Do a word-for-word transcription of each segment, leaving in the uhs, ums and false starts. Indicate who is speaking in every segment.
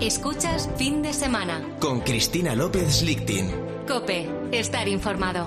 Speaker 1: Escuchas Fin de Semana
Speaker 2: con Cristina López Lichtin.
Speaker 1: COPE, estar informado.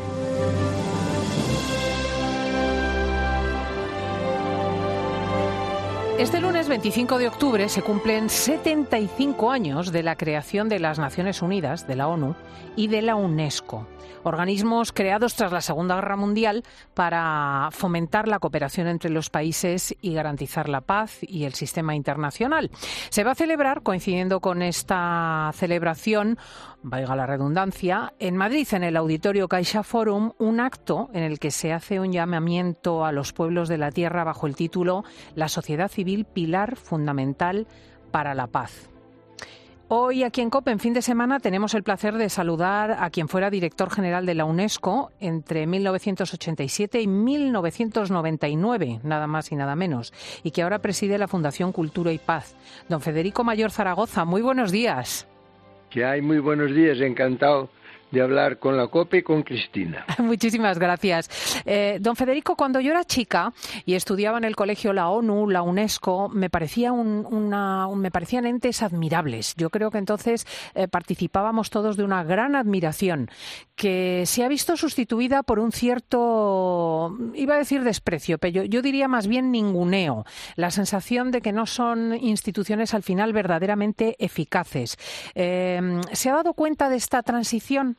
Speaker 3: Este lunes veinticinco de octubre se cumplen setenta y cinco años de la creación de las Naciones Unidas, de la ONU, y de la UNESCO, organismos creados tras la Segunda Guerra Mundial para fomentar la cooperación entre los países y garantizar la paz y el sistema internacional. Se va a celebrar, coincidiendo con esta celebración, valga la redundancia, en Madrid, en el Auditorio Caixa Forum, un acto en el que se hace un llamamiento a los pueblos de la tierra bajo el título La sociedad civil, pilar fundamental para la paz. Hoy aquí en COPE, en Fin de Semana, tenemos el placer de saludar a quien fuera director general de la UNESCO entre mil novecientos ochenta y siete y mil novecientos noventa y nueve, nada más y nada menos, y que ahora preside la Fundación Cultura y Paz. Don Federico Mayor Zaragoza, muy buenos días.
Speaker 4: Que hay muy buenos días, encantado de hablar con la COPE y con Cristina.
Speaker 3: Muchísimas gracias. Eh, don Federico, cuando yo era chica y estudiaba en el colegio la ONU, la UNESCO, me, parecía un, una, un, me parecían entes admirables. Yo creo que entonces eh, participábamos todos de una gran admiración que se ha visto sustituida por un cierto, iba a decir desprecio, pero yo, yo diría más bien ninguneo. La sensación de que no son instituciones al final verdaderamente eficaces. Eh, ¿Se ha dado cuenta de esta transición?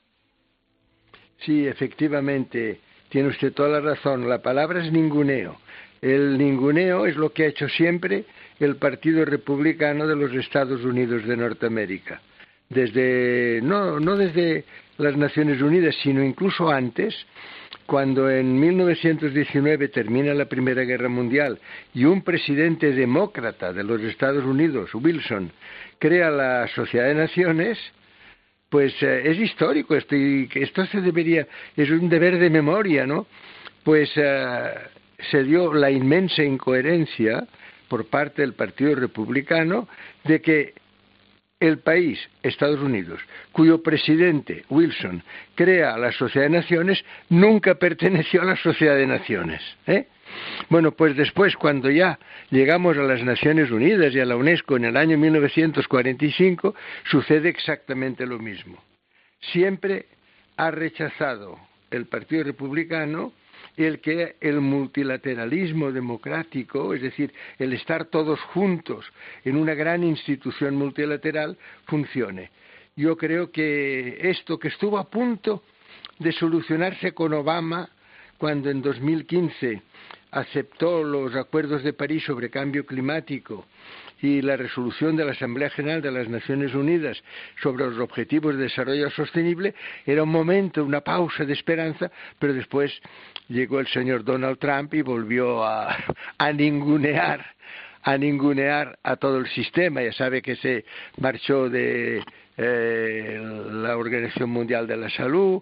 Speaker 4: Sí, efectivamente, tiene usted toda la razón. La palabra es ninguneo. El ninguneo es lo que ha hecho siempre el Partido Republicano de los Estados Unidos de Norteamérica. Desde, no, no desde las Naciones Unidas, sino incluso antes, cuando en mil novecientos diecinueve termina la Primera Guerra Mundial y un presidente demócrata de los Estados Unidos, Wilson, crea la Sociedad de Naciones. Pues eh, es histórico esto y que esto se debería, es un deber de memoria, ¿no? Pues eh, se dio la inmensa incoherencia por parte del Partido Republicano de que el país, Estados Unidos, cuyo presidente, Wilson, crea la Sociedad de Naciones, nunca perteneció a la Sociedad de Naciones, ¿eh? Bueno, pues después, cuando ya llegamos a las Naciones Unidas y a la UNESCO en el año mil novecientos cuarenta y cinco, sucede exactamente lo mismo. Siempre ha rechazado el Partido Republicano el que el multilateralismo democrático, es decir, el estar todos juntos en una gran institución multilateral, funcione. Yo creo que esto que estuvo a punto de solucionarse con Obama, cuando en dos mil quince aceptó los acuerdos de París sobre cambio climático y la resolución de la Asamblea General de las Naciones Unidas sobre los objetivos de desarrollo sostenible, era un momento, una pausa de esperanza, pero después llegó el señor Donald Trump y volvió a, a ningunear a ningunear a todo el sistema. Ya sabe que se marchó de eh, la Organización Mundial de la Salud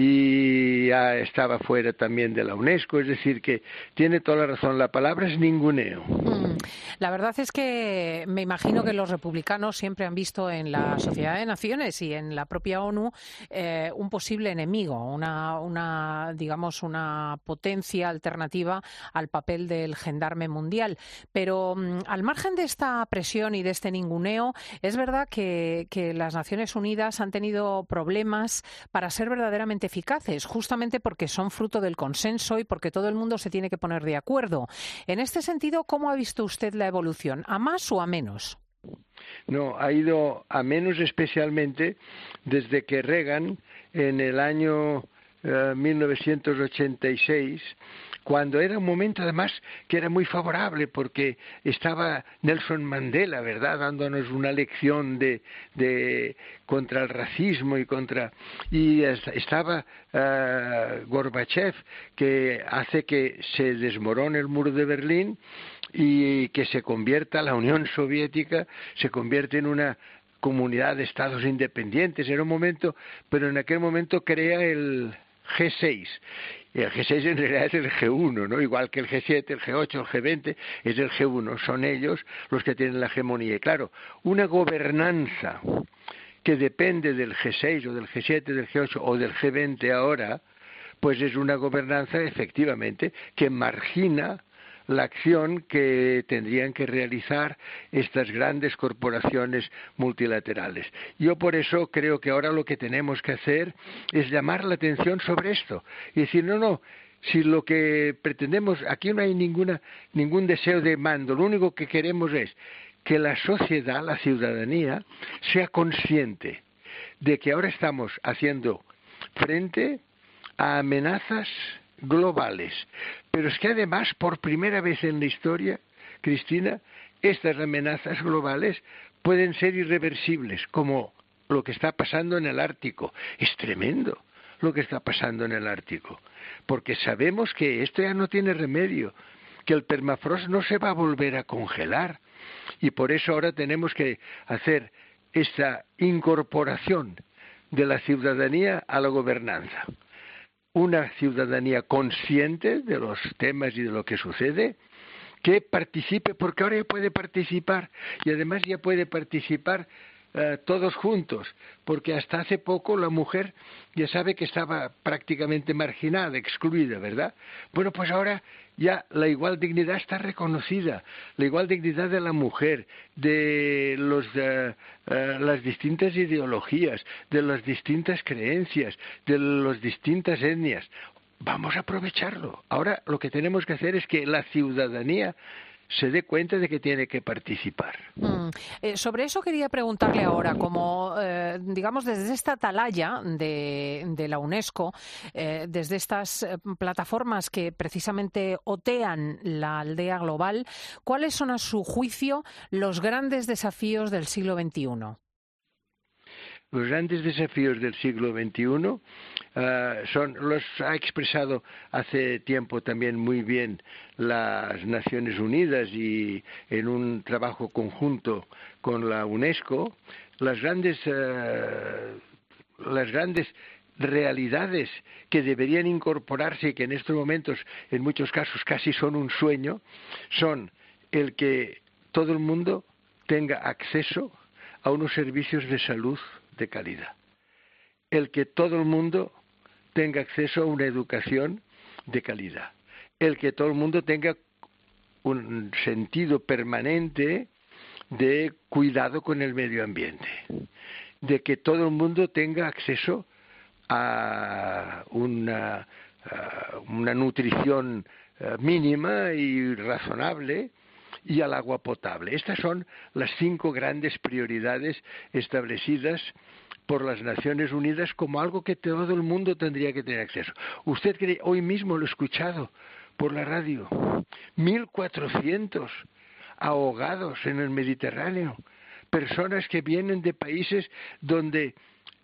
Speaker 4: y ya estaba fuera también de la UNESCO, es decir, que tiene toda la razón, la palabra es ninguneo.
Speaker 3: Mm. La verdad es que me imagino que los republicanos siempre han visto en la Sociedad de Naciones y en la propia ONU eh, un posible enemigo, una, una, digamos, una potencia alternativa al papel del gendarme mundial. Pero mm, al margen de esta presión y de este ninguneo, es verdad que, que las Naciones Unidas han tenido problemas para ser verdaderamente eficaces, justamente porque son fruto del consenso y porque todo el mundo se tiene que poner de acuerdo. En este sentido, ¿cómo ha visto usted la evolución? ¿A más o a menos?
Speaker 4: No, ha ido a menos, especialmente desde que Reagan, en el año eh, mil novecientos ochenta y seis, cuando era un momento además que era muy favorable porque estaba Nelson Mandela, ¿verdad?, dándonos una lección de, de contra el racismo y contra y estaba uh, Gorbachev, que hace que se desmorone el muro de Berlín y que se convierta la Unión Soviética se convierte en una comunidad de estados independientes. Era un momento, pero en aquel momento crea el G seis. Y el G seis en realidad es el G uno, ¿no? Igual que el G siete, el G ocho, el G veinte, es el G uno. Son ellos los que tienen la hegemonía. Y claro, una gobernanza que depende del G seis o del G siete, del G ocho o del G veinte ahora, pues es una gobernanza efectivamente que margina la acción que tendrían que realizar estas grandes corporaciones multilaterales. Yo por eso creo que ahora lo que tenemos que hacer es llamar la atención sobre esto y decir, no, no, si lo que pretendemos, aquí no hay ninguna, ningún deseo de mando, lo único que queremos es que la sociedad, la ciudadanía, sea consciente de que ahora estamos haciendo frente a amenazas globales. Pero es que además, por primera vez en la historia, Cristina, estas amenazas globales pueden ser irreversibles, como lo que está pasando en el Ártico. Es tremendo lo que está pasando en el Ártico, porque sabemos que esto ya no tiene remedio, que el permafrost no se va a volver a congelar, y por eso ahora tenemos que hacer esta incorporación de la ciudadanía a la gobernanza. Una ciudadanía consciente de los temas y de lo que sucede, que participe, porque ahora ya puede participar, y además ya puede participar Uh, todos juntos, porque hasta hace poco la mujer ya sabe que estaba prácticamente marginada, excluida, ¿verdad? Bueno, pues ahora ya la igual dignidad está reconocida, la igual dignidad de la mujer, de los, uh, uh, las distintas ideologías, de las distintas creencias, de las distintas etnias. Vamos a aprovecharlo. Ahora lo que tenemos que hacer es que la ciudadanía se dé cuenta de que tiene que participar.
Speaker 3: Mm. Eh, sobre eso quería preguntarle ahora, como eh, digamos desde esta atalaya de, de la UNESCO, eh, desde estas eh, plataformas que precisamente otean la aldea global, ¿cuáles son a su juicio los grandes desafíos del siglo veintiuno?
Speaker 4: Los grandes desafíos del siglo veintiuno uh, son, los ha expresado hace tiempo también muy bien las Naciones Unidas y en un trabajo conjunto con la UNESCO, las grandes, uh, las grandes realidades que deberían incorporarse y que en estos momentos en muchos casos casi son un sueño, son el que todo el mundo tenga acceso a unos servicios de salud de calidad, el que todo el mundo tenga acceso a una educación de calidad, el que todo el mundo tenga un sentido permanente de cuidado con el medio ambiente, de que todo el mundo tenga acceso a una, a una nutrición mínima y razonable y al agua potable. Estas son las cinco grandes prioridades establecidas por las Naciones Unidas como algo que todo el mundo tendría que tener acceso. Usted cree, hoy mismo lo he escuchado por la radio, mil cuatrocientos ahogados en el Mediterráneo, personas que vienen de países donde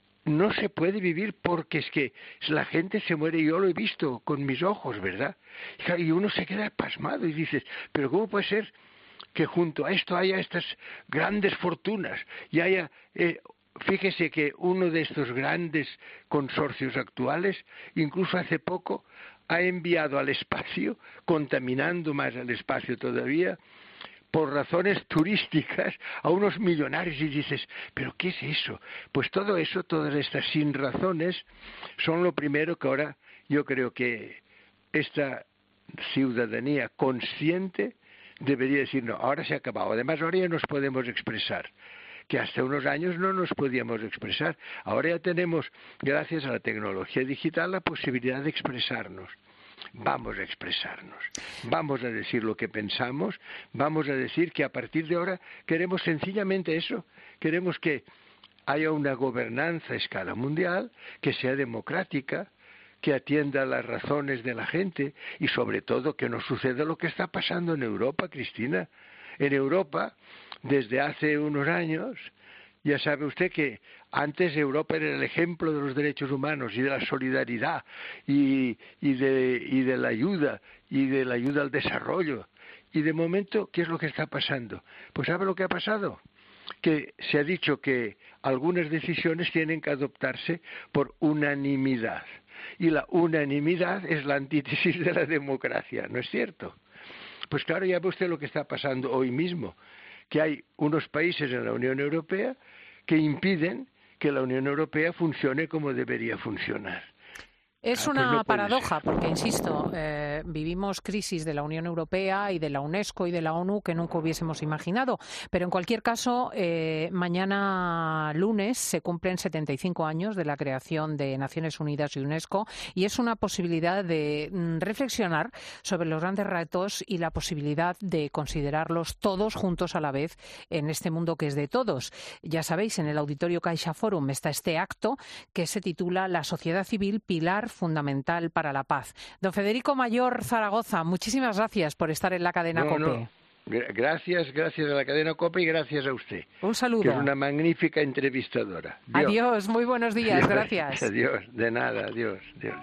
Speaker 4: no se puede vivir porque es que la gente se muere, yo lo he visto con mis ojos, ¿verdad? Y uno se queda pasmado y dices, pero ¿cómo puede ser que junto a esto haya estas grandes fortunas y haya, eh, fíjese que uno de estos grandes consorcios actuales, incluso hace poco, ha enviado al espacio, contaminando más al espacio todavía, por razones turísticas, a unos millonarios, y dices, ¿pero qué es eso? Pues todo eso, todas estas sin razones, son lo primero que ahora yo creo que esta ciudadanía consciente debería decir, no, ahora se ha acabado. Además, ahora ya nos podemos expresar, que hasta unos años no nos podíamos expresar. Ahora ya tenemos, gracias a la tecnología digital, la posibilidad de expresarnos. Vamos a expresarnos, vamos a decir lo que pensamos, vamos a decir que a partir de ahora queremos sencillamente eso, queremos que haya una gobernanza a escala mundial, que sea democrática, que atienda las razones de la gente y sobre todo que no suceda lo que está pasando en Europa, Cristina. En Europa, desde hace unos años, ya sabe usted que antes Europa era el ejemplo de los derechos humanos y de la solidaridad y, y, de, y de la ayuda y de la ayuda al desarrollo. Y de momento, ¿qué es lo que está pasando? Pues ¿sabe lo que ha pasado? Que se ha dicho que algunas decisiones tienen que adoptarse por unanimidad. Y la unanimidad es la antítesis de la democracia, ¿no es cierto? Pues claro, ya ve usted lo que está pasando hoy mismo, que hay unos países en la Unión Europea que impiden que la Unión Europea funcione como debería funcionar.
Speaker 3: Es
Speaker 4: Ah,
Speaker 3: una
Speaker 4: pues no puede
Speaker 3: paradoja,
Speaker 4: ser.
Speaker 3: porque, insisto, eh, vivimos crisis de la Unión Europea y de la UNESCO y de la ONU que nunca hubiésemos imaginado. Pero, en cualquier caso, eh, mañana lunes se cumplen setenta y cinco años de la creación de Naciones Unidas y UNESCO, y es una posibilidad de mm, reflexionar sobre los grandes retos y la posibilidad de considerarlos todos juntos a la vez en este mundo que es de todos. Ya sabéis, en el Auditorio Caixa Forum está este acto que se titula La sociedad civil, pilar fundamental para la paz. Don Federico Mayor Zaragoza, muchísimas gracias por estar en la cadena
Speaker 4: No,
Speaker 3: COPE.
Speaker 4: no. Gra- Gracias, gracias a la cadena COPE y gracias a usted,
Speaker 3: Un saludo.
Speaker 4: que es una magnífica entrevistadora. Dios.
Speaker 3: Adiós, muy buenos días,
Speaker 4: Dios,
Speaker 3: gracias.
Speaker 4: Adiós, de nada, adiós, adiós.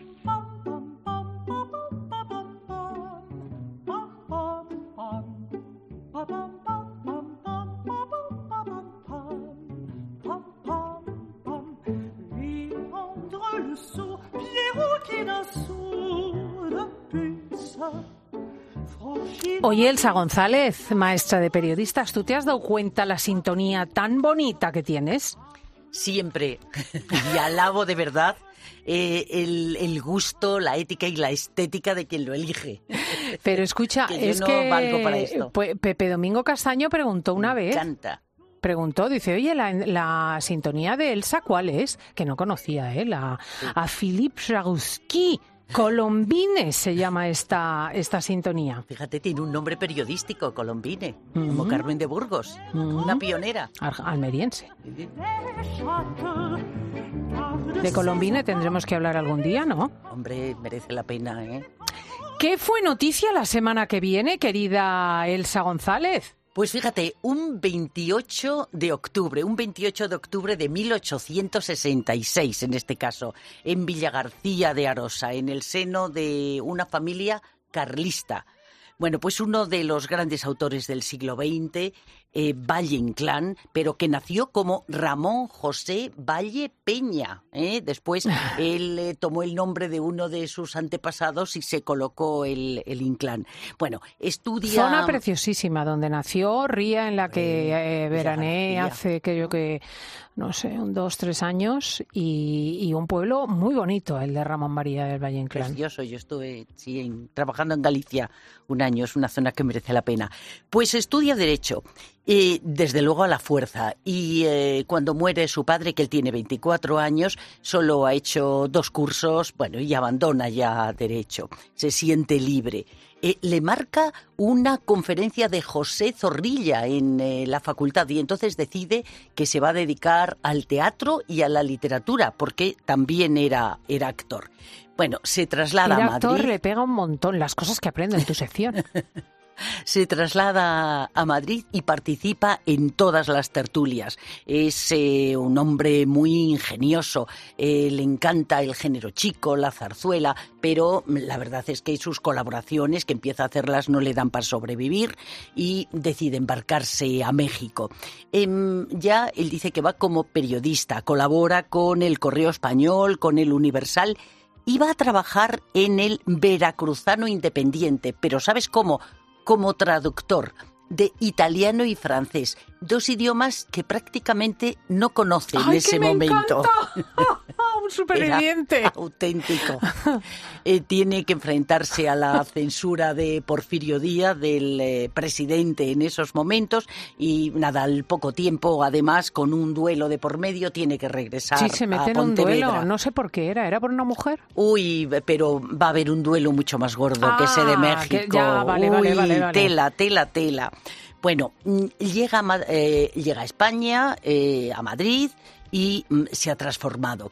Speaker 3: Oye, Elsa González, maestra de periodistas, ¿tú te has dado cuenta la sintonía tan bonita que tienes?
Speaker 5: Siempre. Y alabo de verdad eh, el, el gusto, la ética y la estética de quien lo elige.
Speaker 3: Pero escucha,
Speaker 5: Que yo
Speaker 3: es
Speaker 5: no
Speaker 3: que
Speaker 5: valgo para esto.
Speaker 3: Pe- Pepe Domingo Castaño preguntó una
Speaker 5: Me
Speaker 3: vez,
Speaker 5: encanta.
Speaker 3: preguntó, dice, oye, la, la sintonía de Elsa, ¿cuál es? Que no conocía, ¿eh? La, a Philippe Jarouski. Colombine se llama esta, esta sintonía.
Speaker 5: Fíjate, tiene un nombre periodístico, Colombine,
Speaker 3: Ujú.
Speaker 5: como Carmen de Burgos,
Speaker 3: Ujú.
Speaker 5: una pionera.
Speaker 3: Ar- almeriense. De Colombine tendremos que hablar algún día, ¿no?
Speaker 5: Hombre, merece la pena, ¿eh?
Speaker 3: ¿Qué fue noticia la semana que viene, querida Elsa González?
Speaker 5: Pues fíjate, un veintiocho de octubre, un veintiocho de octubre de mil ochocientos sesenta y seis en este caso, en Villagarcía de Arosa, en el seno de una familia carlista. Bueno, pues uno de los grandes autores del siglo veinte, eh, Valle Inclán, pero que nació como Ramón José Valle Peña. ¿eh? Después él eh, tomó el nombre de uno de sus antepasados y se colocó el, el Inclán. Bueno, estudia...
Speaker 3: Zona preciosísima donde nació, ría en la que eh, veraneé
Speaker 5: Villagarcía.
Speaker 3: hace creo que, no sé, un dos, tres años, y, y un pueblo muy bonito, el de Ramón María del Valle Inclán.
Speaker 5: Precioso, yo estuve sí, en- trabajando en Galicia un año, es una zona que merece la pena. Pues estudia Derecho, eh, desde luego a la fuerza, y eh, cuando muere su padre, que él tiene veinticuatro años, solo ha hecho dos cursos, bueno, y abandona ya Derecho, se siente libre. Eh, le marca una conferencia de José Zorrilla en eh, la facultad y entonces decide que se va a dedicar al teatro y a la literatura, porque también era, era actor. Bueno, se traslada
Speaker 3: El
Speaker 5: a Madrid.
Speaker 3: actor le pega un montón las cosas que aprende en tu sección.
Speaker 5: Se traslada a Madrid y participa en todas las tertulias. Es eh, un hombre muy ingenioso, eh, le encanta el género chico, la zarzuela, pero la verdad es que sus colaboraciones, que empieza a hacerlas, no le dan para sobrevivir y decide embarcarse a México. Em, ya él dice que va como periodista, colabora con el Correo Español, con el Universal, y va a trabajar en el Veracruzano Independiente, pero ¿sabes cómo? Como traductor de italiano y francés, dos idiomas que prácticamente no conoce en
Speaker 3: ¡Ay,
Speaker 5: ese
Speaker 3: que me
Speaker 5: momento.
Speaker 3: encanta! ¡Un superviviente!
Speaker 5: Era auténtico. Eh, tiene que enfrentarse a la censura de Porfirio Díaz, del eh, presidente en esos momentos, y nada, al poco tiempo, además, con un duelo de por medio, tiene que regresar
Speaker 3: Sí, se
Speaker 5: a
Speaker 3: mete en un
Speaker 5: Pontevedra.
Speaker 3: duelo, no sé por qué era, ¿era por una mujer?
Speaker 5: Uy, pero va a haber un duelo mucho más gordo
Speaker 3: Ah,
Speaker 5: que ese de
Speaker 3: que
Speaker 5: México.
Speaker 3: ya, vale, vale,
Speaker 5: Uy,
Speaker 3: vale, vale.
Speaker 5: tela, tela, tela. Bueno, mm, llega a, Ma- eh, llega a España, eh, a Madrid, y mm, se ha transformado.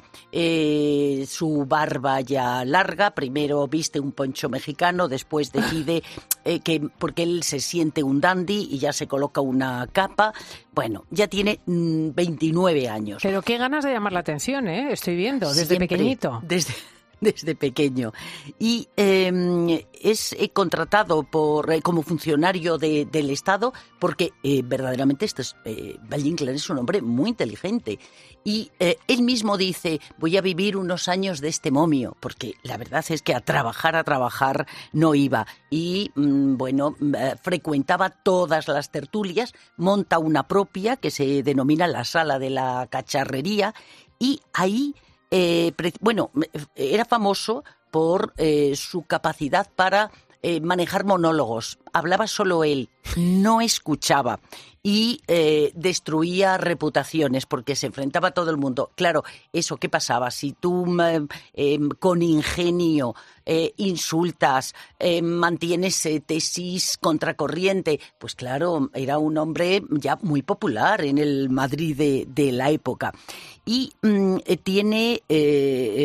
Speaker 5: Eh, su barba ya larga, primero viste un poncho mexicano, después decide eh, que porque él se siente un dandy y ya se coloca una capa. Bueno, ya tiene mm, veintinueve años.
Speaker 3: Pero qué ganas de llamar la atención, ¿eh? Estoy viendo, desde
Speaker 5: Siempre,
Speaker 3: pequeñito.
Speaker 5: Desde, desde pequeño. Y eh, es eh, contratado por, eh, como funcionario de, del Estado porque eh, verdaderamente este es, eh, Valle Inclán es un hombre muy inteligente. Y eh, él mismo dice, voy a vivir unos años de este momio, porque la verdad es que a trabajar, a trabajar no iba. Y, mm, bueno, eh, frecuentaba todas las tertulias, monta una propia que se denomina la Sala de la Cacharrería, y ahí eh, pre- bueno, era famoso por eh, su capacidad para eh, manejar monólogos. Hablaba solo él, no escuchaba y eh, destruía reputaciones porque se enfrentaba a todo el mundo. Claro, eso, ¿qué pasaba? Si tú eh, eh, con ingenio eh, insultas, eh, mantienes eh, tesis contracorriente, pues claro, era un hombre ya muy popular en el Madrid de, de la época. Y mm, tiene eh,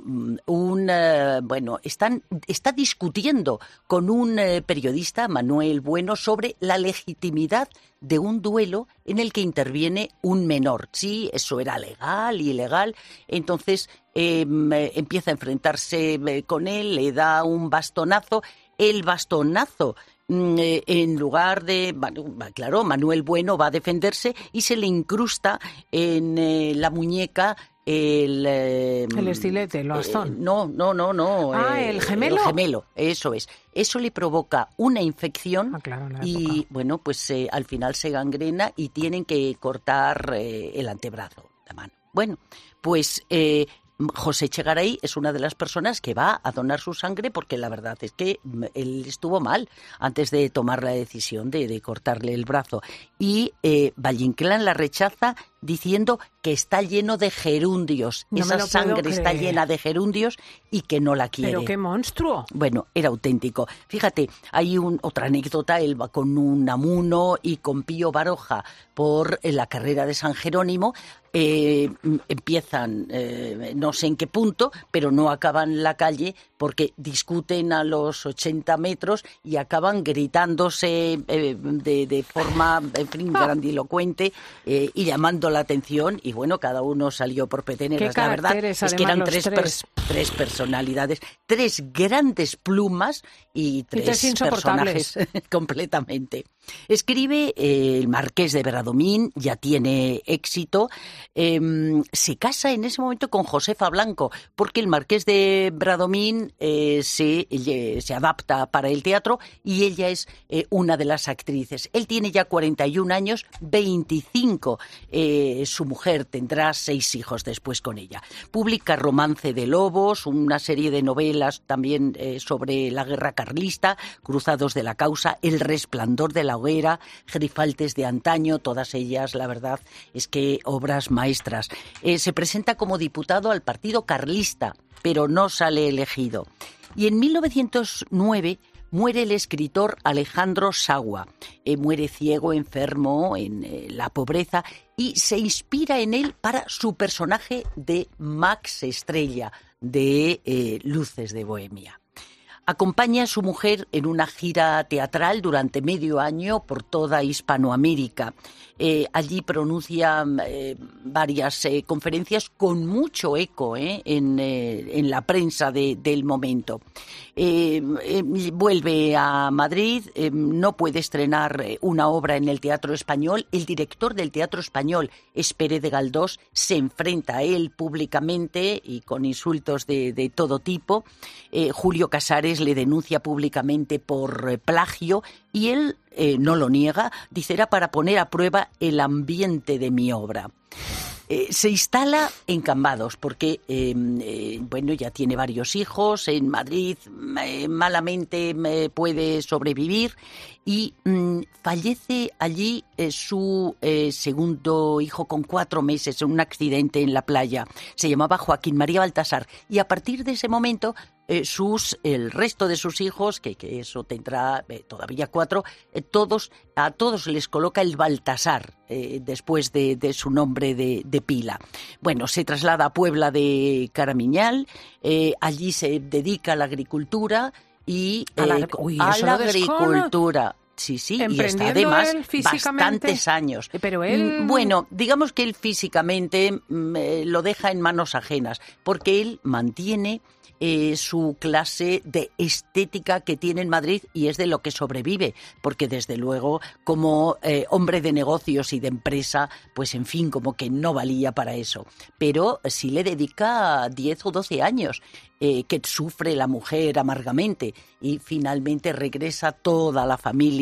Speaker 5: un... Eh, bueno, están, está discutiendo con un eh, periodista, Manuel Bueno, sobre la legitimidad de un duelo en el que interviene un menor. Sí, eso era legal, ilegal. Entonces eh, empieza a enfrentarse eh, con él, le da un bastonazo. El bastonazo, eh, en lugar de... Bueno, claro, Manuel Bueno va a defenderse y se le incrusta en eh, la muñeca el... Eh,
Speaker 3: el estilete, el bastón.
Speaker 5: Eh, no, no, no, no.
Speaker 3: Ah,
Speaker 5: eh,
Speaker 3: el gemelo.
Speaker 5: El gemelo, eso es. Eso le provoca una infección
Speaker 3: ah, claro, en la
Speaker 5: y,
Speaker 3: época.
Speaker 5: bueno, pues eh, al final se gangrena y tienen que cortar eh, el antebrazo, la mano. Bueno, pues... Eh, José Echegaray es una de las personas que va a donar su sangre porque la verdad es que él estuvo mal antes de tomar la decisión de, de cortarle el brazo. Y eh, Valle Inclán la rechaza diciendo que está lleno de gerundios.
Speaker 3: No
Speaker 5: Esa sangre está llena de gerundios y que no la quiere.
Speaker 3: ¡Pero qué monstruo!
Speaker 5: Bueno, era auténtico. Fíjate, hay un, otra anécdota, él va con Unamuno y con Pío Baroja por la carrera de San Jerónimo. Eh, empiezan, eh, no sé en qué punto, pero no acaban la calle porque discuten a los ochenta metros y acaban gritándose eh, de, de forma, en fin, grandilocuente eh, y llamando la atención. Y bueno, cada uno salió por peteneras. La verdad es que eran tres, tres. Per, tres personalidades, tres grandes plumas y tres,
Speaker 3: y tres
Speaker 5: personajes completamente. Escribe eh, el Marqués de Bradomín, ya tiene éxito. Eh, se casa en ese momento con Josefa Blanco, porque el Marqués de Bradomín eh, se, eh, se adapta para el teatro y ella es eh, una de las actrices. Él tiene ya cuarenta y un años, veinticinco. Eh, su mujer tendrá seis hijos después con ella. Publica Romance de Lobos, una serie de novelas también eh, sobre la guerra carlista, Cruzados de la Causa, El Resplandor de la Hoguera, Gerifaltes de antaño, todas ellas, la verdad, es que obras maestras. Eh, se presenta como diputado al Partido Carlista, pero no sale elegido. Y en mil novecientos nueve muere el escritor Alejandro Sagua. Eh, muere ciego, enfermo, en eh, la pobreza, y se inspira en él para su personaje de Max Estrella, de eh, Luces de Bohemia. Acompaña a su mujer en una gira teatral durante medio año por toda Hispanoamérica. Eh, allí pronuncia eh, varias eh, conferencias con mucho eco eh, en, eh, en la prensa de, del momento. Eh, eh, vuelve a Madrid, eh, no puede estrenar una obra en el Teatro Español. El director del Teatro Español, Pérez de Galdós, se enfrenta a él públicamente y con insultos de, de todo tipo. Eh, Julio Casares le denuncia públicamente por eh, plagio y él eh, no lo niega, dice era para poner a prueba el ambiente de mi obra. Eh, se instala en Cambados porque, eh, eh, bueno, ya tiene varios hijos, en Madrid eh, malamente eh, puede sobrevivir y mm, fallece allí eh, su eh, segundo hijo con cuatro meses en un accidente en la playa. Se llamaba Joaquín María Baltasar y a partir de ese momento eh, sus el resto de sus hijos, que, que eso tendrá eh, todavía cuatro, eh, todos a todos les coloca el Baltasar eh, después de, de su nombre de, de pila. Bueno, se traslada a Puebla de Caramiñal, eh, allí se dedica a la agricultura y eh,
Speaker 3: a la, uy,
Speaker 5: a la
Speaker 3: agricultura.
Speaker 5: Sí, sí, y está además bastantes años.
Speaker 3: Pero él...
Speaker 5: Bueno, digamos que él físicamente eh, lo deja en manos ajenas, porque él mantiene eh, su clase de estética que tiene en Madrid y es de lo que sobrevive, porque desde luego como eh, hombre de negocios y de empresa, pues en fin, como que no valía para eso. Pero sí le dedica diez o doce años. Eh, que sufre la mujer amargamente y finalmente regresa toda la familia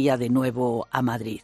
Speaker 5: llegaría de nuevo a Madrid.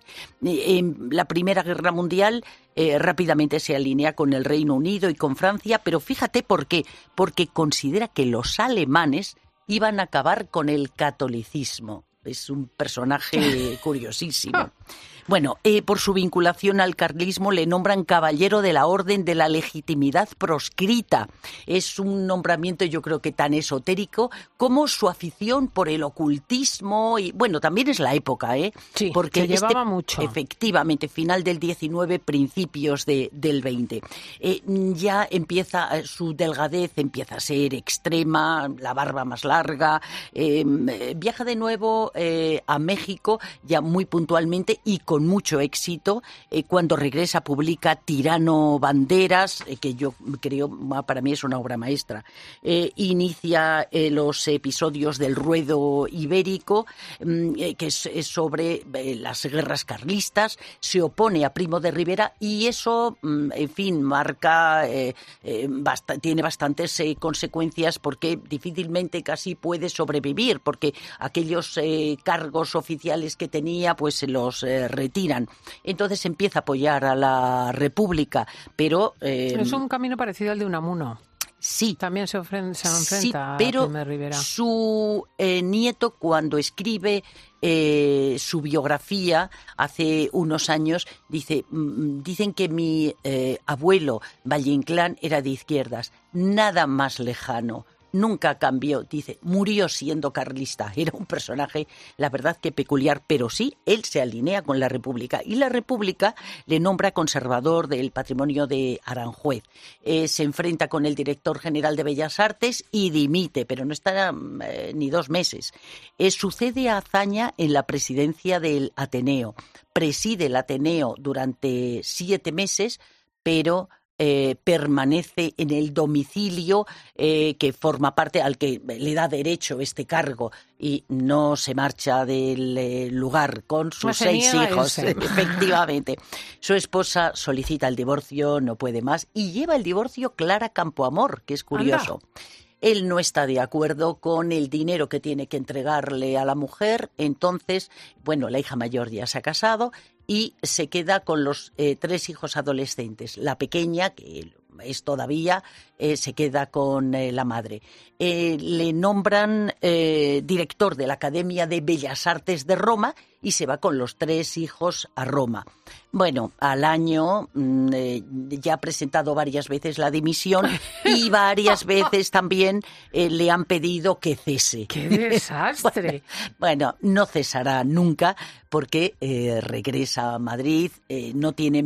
Speaker 5: En la Primera Guerra Mundial eh, rápidamente se alinea con el Reino Unido y con Francia, pero fíjate por qué, porque considera que los alemanes iban a acabar con el catolicismo. Es un personaje curiosísimo. Bueno, eh, por su vinculación al carlismo le nombran caballero de la Orden de la Legitimidad Proscrita. Es un nombramiento, yo creo que tan esotérico como su afición por el ocultismo y, bueno, también es la época, ¿eh?
Speaker 3: Sí,
Speaker 5: porque
Speaker 3: se llevaba
Speaker 5: este,
Speaker 3: mucho.
Speaker 5: Efectivamente, final del diecinueve, principios de, del veinte. Eh, ya empieza, su delgadez empieza a ser extrema, la barba más larga, eh, viaja de nuevo eh, a México ya muy puntualmente y con mucho éxito. Eh, cuando regresa publica Tirano Banderas, eh, que yo creo, para mí es una obra maestra. Eh, inicia eh, los episodios del ruedo ibérico, eh, que es, es sobre eh, las guerras carlistas, se opone a Primo de Rivera y eso, en fin, marca, eh, eh, bast- tiene bastantes eh, consecuencias porque difícilmente casi puede sobrevivir, porque aquellos eh, cargos oficiales que tenía, pues se los eh, retiran. Entonces empieza a apoyar a la República, pero... Eh,
Speaker 3: es un camino parecido al de Unamuno.
Speaker 5: Sí.
Speaker 3: También se, ofren, se enfrenta
Speaker 5: sí,
Speaker 3: a
Speaker 5: pero
Speaker 3: Primo de Rivera.
Speaker 5: Su eh, nieto, cuando escribe eh, su biografía hace unos años, dice, mm, dicen que mi eh, abuelo Valle Inclán era de izquierdas, nada más lejano. Nunca cambió, dice, murió siendo carlista. Era un personaje, la verdad que peculiar, pero sí, él se alinea con la República. Y la República le nombra conservador del patrimonio de Aranjuez. Eh, se enfrenta con el director general de Bellas Artes y dimite, pero no está eh, ni dos meses. Eh, sucede a Azaña en la presidencia del Ateneo. Preside el Ateneo durante siete meses, pero... Eh, permanece en el domicilio eh, que forma parte, al que le da derecho este cargo y no se marcha del eh, lugar con sus
Speaker 3: no
Speaker 5: seis hijos,
Speaker 3: ese.
Speaker 5: efectivamente. Su esposa solicita el divorcio, no puede más, y lleva el divorcio Clara Campoamor, que es curioso. Anda. Él no está de acuerdo con el dinero que tiene que entregarle a la mujer, entonces, bueno, la hija mayor ya se ha casado y se queda con los eh, tres hijos adolescentes. La pequeña, que es todavía, eh, se queda con eh, la madre. Eh, le nombran eh, director de la Academia de Bellas Artes de Roma y se va con los tres hijos a Roma. Bueno, al año eh, ya ha presentado varias veces la dimisión y varias veces también eh, le han pedido que cese.
Speaker 3: ¡Qué desastre!
Speaker 5: Bueno, bueno, no cesará nunca porque eh, regresa a Madrid, eh, no tiene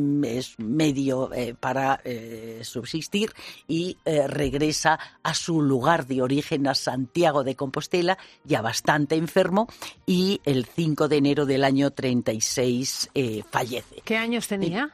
Speaker 5: medio eh, para eh, subsistir y eh, regresa a su lugar de origen, a Santiago de Compostela, ya bastante enfermo, y el cinco de enero del año treinta y seis eh, fallece.
Speaker 3: ¿Qué años tenía?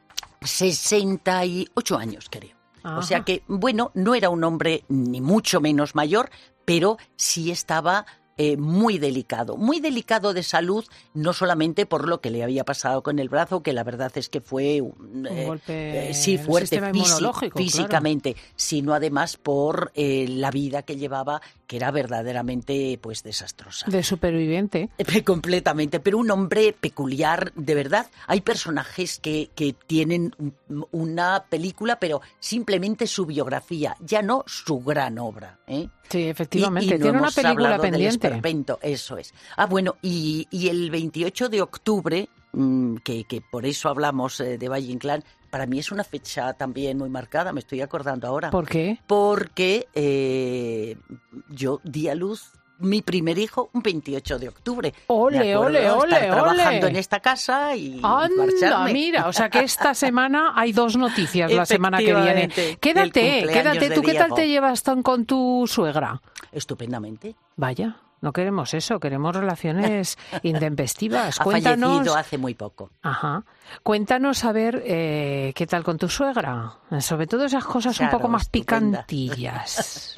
Speaker 5: sesenta y ocho años, creo.
Speaker 3: Ajá.
Speaker 5: O sea que, bueno, no era un hombre ni mucho menos mayor, pero sí estaba... Eh, muy delicado, muy delicado de salud, no solamente por lo que le había pasado con el brazo, que la verdad es que fue un,
Speaker 3: un
Speaker 5: eh,
Speaker 3: golpe
Speaker 5: eh, sí, fuerte
Speaker 3: físico,
Speaker 5: físicamente,
Speaker 3: claro.
Speaker 5: Sino además por eh, la vida que llevaba, que era verdaderamente pues desastrosa.
Speaker 3: De superviviente.
Speaker 5: Eh, completamente, pero un hombre peculiar, de verdad. Hay personajes que, que tienen una película, pero simplemente su biografía, ya no su gran obra, ¿eh?
Speaker 3: Sí, efectivamente.
Speaker 5: Y, y no
Speaker 3: tiene una
Speaker 5: hemos
Speaker 3: película
Speaker 5: hablado
Speaker 3: pendiente.
Speaker 5: Del esperpento, eso es. Ah, bueno, y, y el veintiocho de octubre, mmm, que, que por eso hablamos eh, de Valle Inclán, para mí es una fecha también muy marcada, me estoy acordando ahora.
Speaker 3: ¿Por qué?
Speaker 5: Porque eh, yo di a luz mi primer hijo un veintiocho de octubre.
Speaker 3: Ole, ole, ole,
Speaker 5: estar trabajando
Speaker 3: ole.
Speaker 5: en esta casa y
Speaker 3: Anda,
Speaker 5: marcharme.
Speaker 3: mira, o sea que esta semana hay dos noticias la semana que viene. Quédate, quédate. ¿Tú qué tal te llevas tan con tu suegra?
Speaker 5: Estupendamente.
Speaker 3: Vaya. No queremos eso, queremos relaciones intempestivas.
Speaker 5: Ha
Speaker 3: Cuéntanos,
Speaker 5: fallecido hace muy poco.
Speaker 3: Ajá. Cuéntanos a ver eh, qué tal con tu suegra. Sobre todo esas cosas
Speaker 5: claro,
Speaker 3: un poco más
Speaker 5: estupenda.
Speaker 3: picantillas.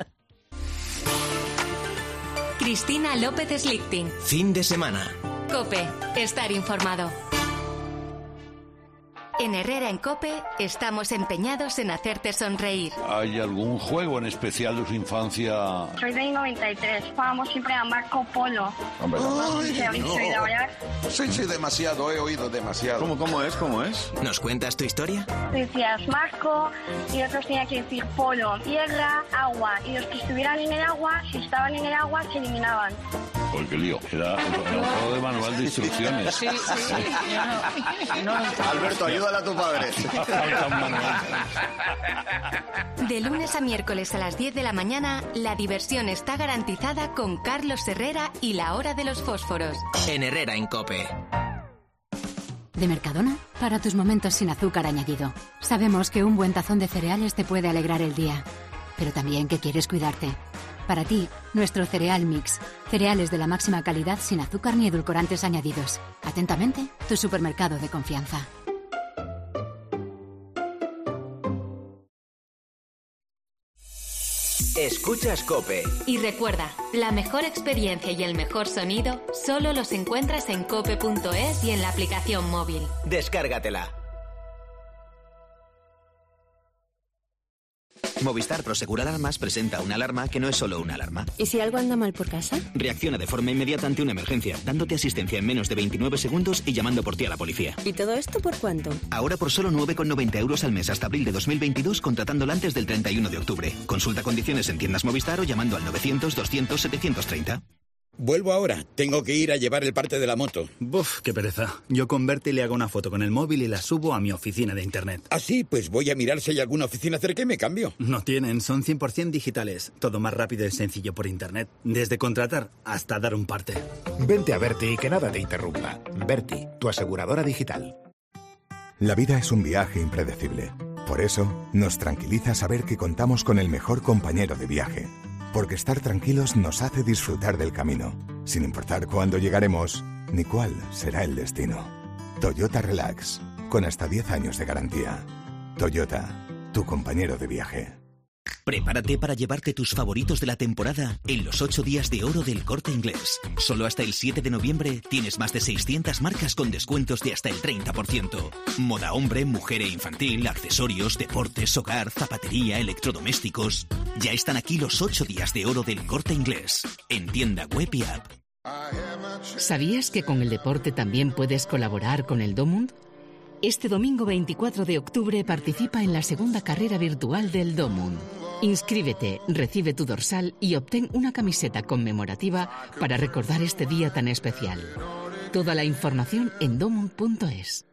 Speaker 1: Cristina López Slichting.
Speaker 2: Fin de semana.
Speaker 1: COPE. Estar informado. En Herrera en COPE estamos empeñados en hacerte sonreír.
Speaker 6: ¿Hay algún juego en especial de su infancia?
Speaker 7: Soy del noventa y tres, jugábamos siempre a Marco Polo.
Speaker 6: Hombre, no.
Speaker 7: Ay, no.
Speaker 8: Sí, sí, demasiado, he oído demasiado.
Speaker 6: ¿Cómo, cómo es? ¿Cómo es?
Speaker 2: ¿Nos cuentas tu historia?
Speaker 7: Decías Marco y otros tenían que decir polo, tierra, agua. Y los que estuvieran en el agua, si estaban en el agua, se eliminaban.
Speaker 6: Pues qué lío. Era un juego de manual de instrucciones.
Speaker 3: Sí, sí. No, no, no.
Speaker 8: Alberto, ayúdale a tu padre.
Speaker 1: De lunes a miércoles a las diez de la mañana, la diversión está garantizada con Carlos Herrera y la Hora de los Fósforos.
Speaker 2: En Herrera en COPE.
Speaker 9: De Mercadona, para tus momentos sin azúcar añadido. Sabemos que un buen tazón de cereales te puede alegrar el día, pero también que quieres cuidarte. Para ti, nuestro cereal mix. Cereales de la máxima calidad sin azúcar ni edulcorantes añadidos. Atentamente, tu supermercado de confianza.
Speaker 2: Escuchas COPE.
Speaker 1: Y recuerda, la mejor experiencia y el mejor sonido solo los encuentras en cope punto es y en la aplicación móvil.
Speaker 2: Descárgatela. Movistar Prosegur Alarmas presenta una alarma que no es solo una alarma.
Speaker 10: ¿Y si algo anda mal por casa?
Speaker 2: Reacciona de forma inmediata ante una emergencia, dándote asistencia en menos de veintinueve segundos y llamando por ti a la policía.
Speaker 10: ¿Y todo esto por cuánto?
Speaker 2: Ahora por solo nueve con noventa euros al mes hasta abril de dos mil veintidós, contratándola antes del treinta y uno de octubre. Consulta condiciones en tiendas Movistar o llamando al novecientos doscientos setecientos treinta.
Speaker 11: Vuelvo ahora. Tengo que ir a llevar el parte de la moto.
Speaker 12: Buf, qué pereza. Yo con Berti le hago una foto con el móvil y la subo a mi oficina de internet.
Speaker 11: ¿Ah, sí? Pues voy a mirar si hay alguna oficina cerca y me cambio.
Speaker 12: No tienen, son cien por ciento digitales. Todo más rápido y sencillo por internet. Desde contratar hasta dar un parte.
Speaker 13: Vente a Berti y que nada te interrumpa. Berti, tu aseguradora digital.
Speaker 14: La vida es un viaje impredecible. Por eso, nos tranquiliza saber que contamos con el mejor compañero de viaje. Porque estar tranquilos nos hace disfrutar del camino, sin importar cuándo llegaremos ni cuál será el destino. Toyota Relax, con hasta diez años de garantía. Toyota, tu compañero de viaje.
Speaker 2: Prepárate para llevarte tus favoritos de la temporada en los ocho días de oro del Corte Inglés. Solo hasta el siete de noviembre tienes más de seiscientas marcas con descuentos de hasta el treinta por ciento. Moda hombre, mujer e infantil, accesorios, deportes, hogar, zapatería, electrodomésticos. Ya están aquí los ocho días de oro del Corte Inglés. En tienda web y app.
Speaker 15: ¿Sabías que con el deporte también puedes colaborar con el Domund? Este domingo veinticuatro de octubre participa en la segunda carrera virtual del Domund. Inscríbete, recibe tu dorsal y obtén una camiseta conmemorativa para recordar este día tan especial. Toda la información en domund punto es.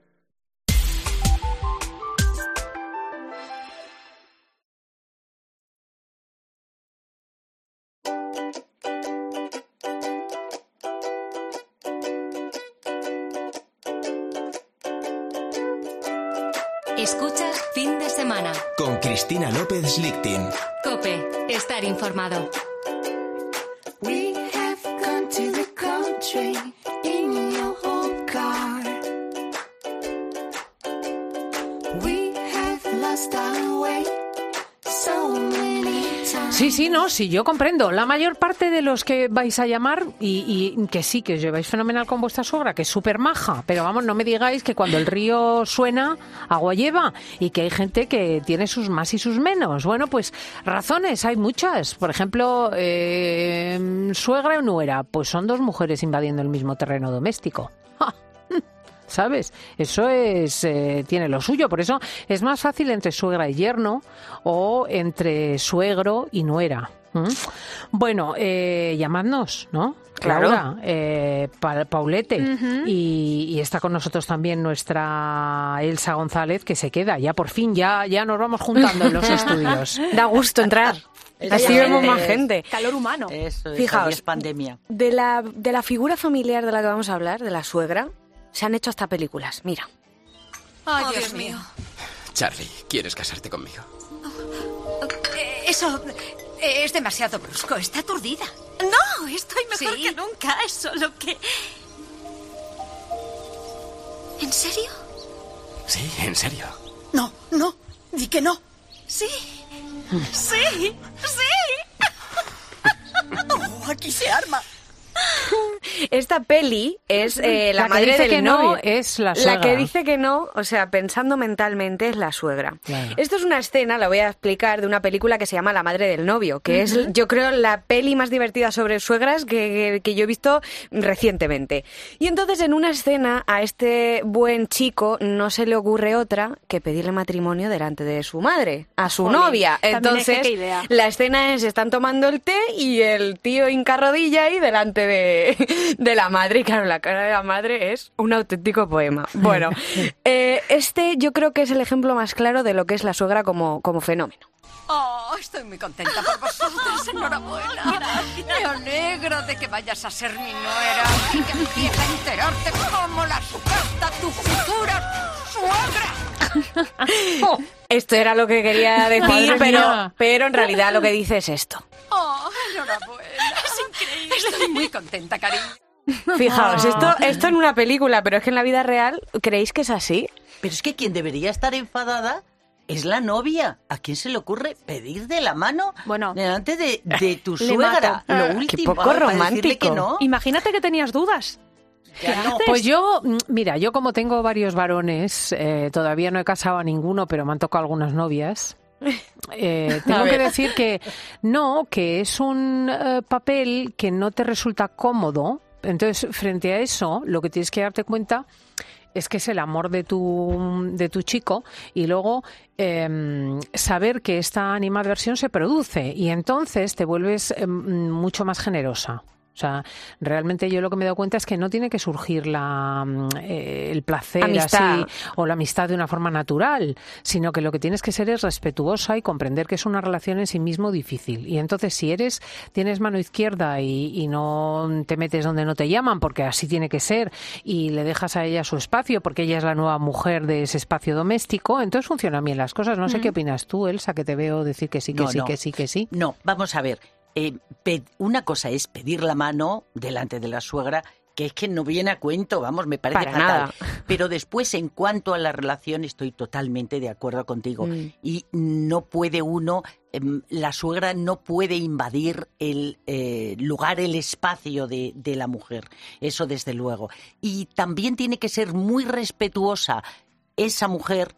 Speaker 1: Escuchas Fin de Semana.
Speaker 2: Con Cristina López Lichting.
Speaker 1: COPE, estar informado.
Speaker 16: We have gone to the country in your old car. We have lost our way so many times.
Speaker 3: Sí, sí, no, sí, yo comprendo. La mayor parte de los que vais a llamar, y, y que sí, que os lleváis fenomenal con vuestra suegra, que es súper maja, pero vamos, no me digáis que cuando el río suena, agua lleva, y que hay gente que tiene sus más y sus menos. Bueno, pues razones hay muchas. Por ejemplo, eh, suegra o nuera, pues son dos mujeres invadiendo el mismo terreno doméstico. ¡Ja! ¿Sabes? Eso es eh, tiene lo suyo. Por eso es más fácil entre suegra y yerno o entre suegro y nuera. ¿Mm? Bueno, eh, llamadnos, ¿no?
Speaker 17: Claro.
Speaker 3: Laura, eh, pa Paulete.
Speaker 17: Uh-huh.
Speaker 3: y, y está con nosotros también nuestra Elsa González, que se queda. Ya por fin, ya, ya nos vamos juntando en los estudios.
Speaker 17: Da gusto entrar. Así vemos más gente.
Speaker 5: Calor humano. Eso,
Speaker 17: Fijaos,
Speaker 5: es pandemia.
Speaker 17: De la, de la figura familiar de la que vamos a hablar, de la suegra, se han hecho hasta películas. Mira.
Speaker 18: Ay, oh, Dios, Dios mío.
Speaker 19: Charlie, ¿quieres casarte conmigo?
Speaker 18: Oh, eh, eso eh, es demasiado brusco. Está aturdida. No, estoy mejor ¿Sí? que nunca. Es solo que... ¿En serio?
Speaker 19: Sí, en serio.
Speaker 18: No, no. Di que no. Sí. Sí. Sí. Oh, aquí se arma.
Speaker 17: Esta peli es eh, la,
Speaker 3: La que
Speaker 17: madre
Speaker 3: dice
Speaker 17: del
Speaker 3: que no
Speaker 17: novio.
Speaker 3: es la
Speaker 17: La
Speaker 3: suegra.
Speaker 17: que dice que no, o sea, pensando mentalmente, es la suegra.
Speaker 3: Claro.
Speaker 17: Esto es una escena, la voy a explicar, de una película que se llama La madre del novio, que es, yo creo, la peli más divertida sobre suegras que, que, que yo he visto recientemente. Y entonces, en una escena, a este buen chico no se le ocurre otra que pedirle matrimonio delante de su madre, a su
Speaker 20: Jolín,
Speaker 17: novia.
Speaker 20: también es que
Speaker 17: Entonces,
Speaker 20: qué idea.
Speaker 17: la escena es, están tomando el té y el tío hinca rodilla ahí delante de, de la madre. Y claro, la cara de la madre es un auténtico poema. Bueno, eh, este yo creo que es el ejemplo más claro de lo que es la suegra como, como fenómeno.
Speaker 18: Oh, estoy muy contenta por vosotros. Enhorabuena. Me alegro de que vayas a ser mi nuera y que empieces a enterarte cómo la sucata tu futura suegra.
Speaker 17: Oh, esto era lo que quería decir,
Speaker 3: Madre
Speaker 17: pero,
Speaker 3: mía.
Speaker 17: pero en realidad lo que dice es esto.
Speaker 18: Oh, enhorabuena. Es increíble. Estoy muy contenta, cariño.
Speaker 17: Fijaos,
Speaker 3: Ah.
Speaker 17: esto, esto en una película, pero es que en la vida real, ¿creéis que es así?
Speaker 5: Pero es que quien debería estar enfadada es la novia. ¿A quién se le ocurre pedir de la mano
Speaker 20: Bueno,
Speaker 5: delante de, de tu
Speaker 20: le
Speaker 5: suegra?
Speaker 20: mato.
Speaker 5: Lo
Speaker 20: Qué
Speaker 5: último,
Speaker 17: poco
Speaker 5: para decirle
Speaker 17: romántico.
Speaker 5: que no.
Speaker 20: imagínate que tenías dudas.
Speaker 5: Ya no.
Speaker 3: Pues yo, mm, mira, yo como tengo varios varones, eh, todavía no he casado a ninguno, pero me han tocado algunas novias. Eh, tengo que decir que no, que es un eh, papel que no te resulta cómodo. Entonces, frente a eso, lo que tienes que darte cuenta es que es el amor de tu, de tu chico y luego eh, saber que esta animadversión se produce y entonces te vuelves eh, mucho más generosa. O sea, realmente yo lo que me he dado cuenta es que no tiene que surgir la, eh, el placer
Speaker 17: Amistad.
Speaker 3: así o la amistad de una forma natural, sino que lo que tienes que ser es respetuosa y comprender que es una relación en sí mismo difícil. Y entonces si eres tienes mano izquierda y, y no te metes donde no te llaman, porque así tiene que ser, y le dejas a ella su espacio, porque ella es la nueva mujer de ese espacio doméstico, entonces funcionan bien las cosas. No sé
Speaker 5: Mm.
Speaker 3: qué opinas tú, Elsa, que te veo decir que sí, que
Speaker 5: No,
Speaker 3: sí,
Speaker 5: no.
Speaker 3: que sí, que sí.
Speaker 5: No, vamos a ver. Eh, pe- una cosa es pedir la mano delante de la suegra, que es que no viene a cuento, vamos, me parece
Speaker 17: Para
Speaker 5: fatal.
Speaker 17: nada.
Speaker 5: Pero después, en cuanto a la relación, estoy totalmente de acuerdo contigo.
Speaker 17: Mm.
Speaker 5: Y no puede uno, em, la suegra no puede invadir el eh, lugar, el espacio de, de la mujer. Eso desde luego. Y también tiene que ser muy respetuosa esa mujer